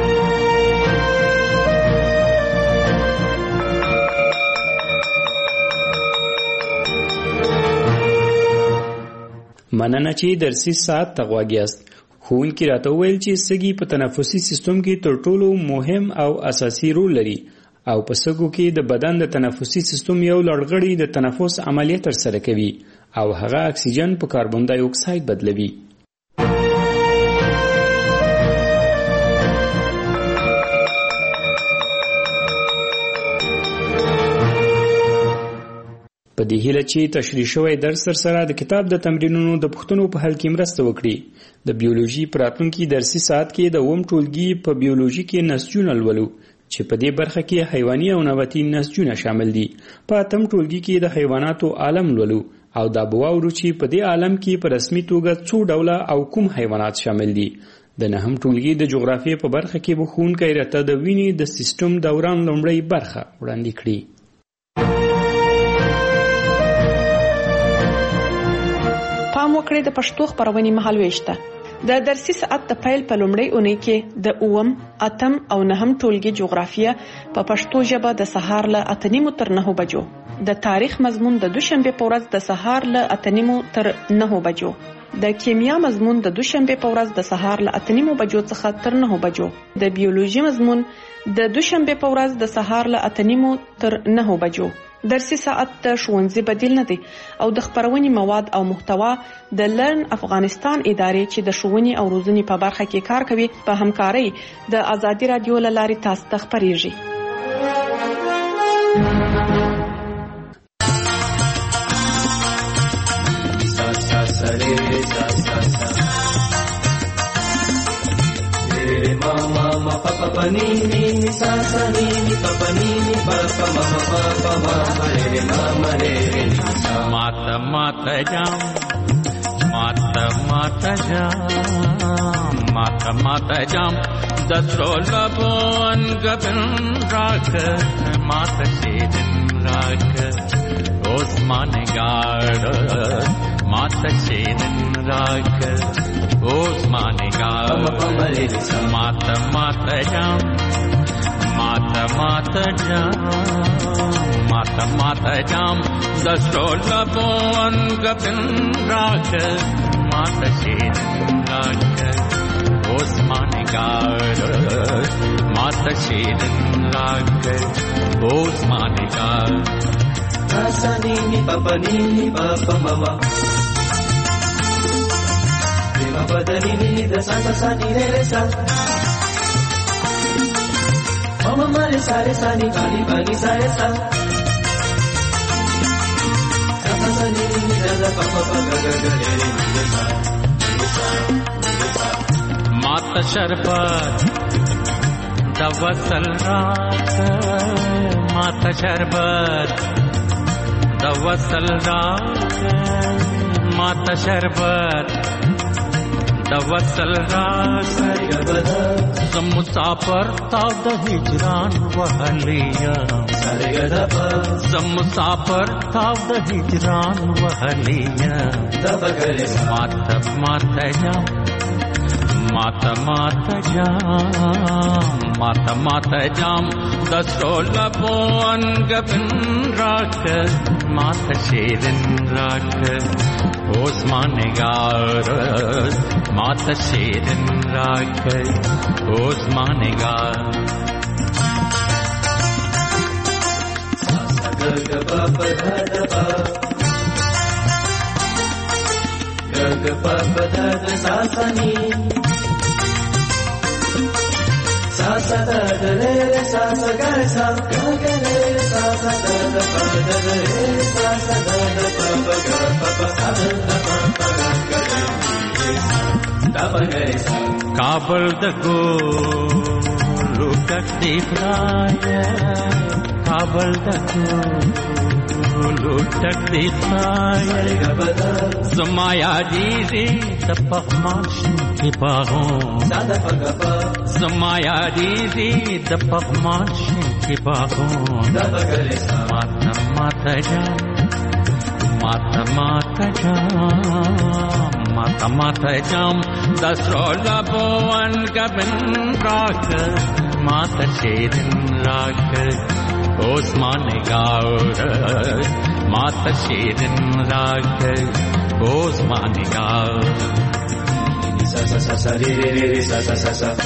مننه چې درسي ساعت ته غوږ یاست. ښوونکي راته وویل چې سږي په تنفسي سیستم کې تر ټولو مهم او اساسي رول لري، او په سږو کې د بدن د تنفسي سیستم یو لړغړی د تنفس عملیه ترسره کوي او هغه اکسیجن په کاربن ډای اکساید بدلوي. په دې هیله چې تشریح شوی درس سره د کتاب د تمرینونو د پوښتنو په حل کې مرسته وکړي. د بیولوژي په راتلونکي درسي ساعت کې د اووم ټولګي په بیولوژي کې نسجونه لولو چې په دې برخه کې حیواني او نباتي نسجونه شامل دي. په اتم ټولګي کې د حیواناتو عالم لولو او دا به واورو چې په دې عالم کې په رسمي توګه څو ډوله او کوم حیوانات شامل دي. د نهم ټولګي د جغرافیې په برخه کې به ښوونکی راته د وینې د سیستم دوران لومړۍ برخه وړاندې کړي. پام وکړئ د پښتو خبرونې مهالويش ته. د درسي ساعت د پیل په لومړۍ اونۍ کې د اووم، اتم او نهم ټولګي جغرافیه په پښتو ژبه د سهار له 8:30 تر 9 بجو، د تاریخ مضمون د دوشنبه په ورځ د سهار له 8:30 تر 9 بجو، د کیمیا مضمون د دوشنبه په ورځ د سهار له 8:30 بجو څخه تر 9 بجو، د بیولوژي مضمون د دوشنبه په ورځ د سهار له 8:30 تر 9 بجو. درسي ساعت د ښوونځي بدیل نه دی او د خبرونې مواد او محتوا د لرن افغانستان ادارې چې د ښوونې او روزنې په برخه کې کار کوي په همکارۍ د آزادي رادیو له لارې تاسو ته خبرېږي. Mata mata jam, mata mata jam, mata mata jam. Dasrola bon gabin rak, mata shedin rak. Osman gard, mata shedin rak. Osman gard, mata mata jam, mata mata jam. Mata mata jam, dasrola bon gabin rak, mata shedin rak. Osman gard, mata shedin rak. Osman gard. Asani ni papa mama. Prima badani ni da sa ni re sa. Mama mare sare sa ni bani sare sa. Mata sharbat da wasal raat, mata sharbat da wasal raat, mata sharbat da wasal raat. Zam musafir ta da hijran wahliya, zam musafir ta da hijran wahliya. Mata mata jam, mata mata jam, mata mata jam. Dasrola bon gabin rak, mata shedin rak. Osman gard, mata shedin rak. Osman gard. Gaga papa da pa, gaga papa da sa sa ni, sa sa da re re sa sa ga sa, gaga re sa sa da pa da re sa sa da pa pa ga pa pa sa da pa pa ga re da pa ga re sa. Kabul da go look at the fly, Kabul da go ټولو ټک دی خای زما یادېږي د پغمان شین کې باغون زما یادېږي د پغمان شین کې باغون ماته جام ماته جام د سرو لبو انګبن راکړ ماته شیرین راکړ اوسمان نگاه ماته شیرین راکړ اوسمان نگاه سا سا سا سا ری ری ری سا سا سا سا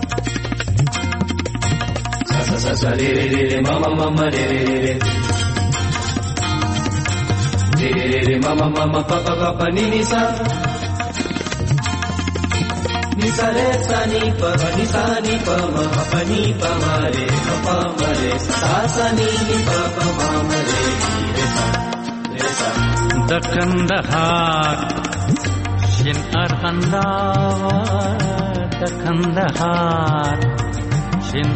سا سا سا سا ری ری ری ماما ماما ری ری ری ری ری ری ماما ماما پاپا پاپا نی نی سا نی سا رے سا نی پا نی سا نی پا ما پا نی پا ما رے پا ما رے سا سا نی نی پا پا ما ما رے رے سا رے سا د کندهار شین ارغنداوه د کندهار شین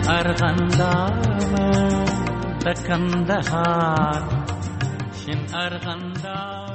ارغنداوه د کندهار شین ارغنداوه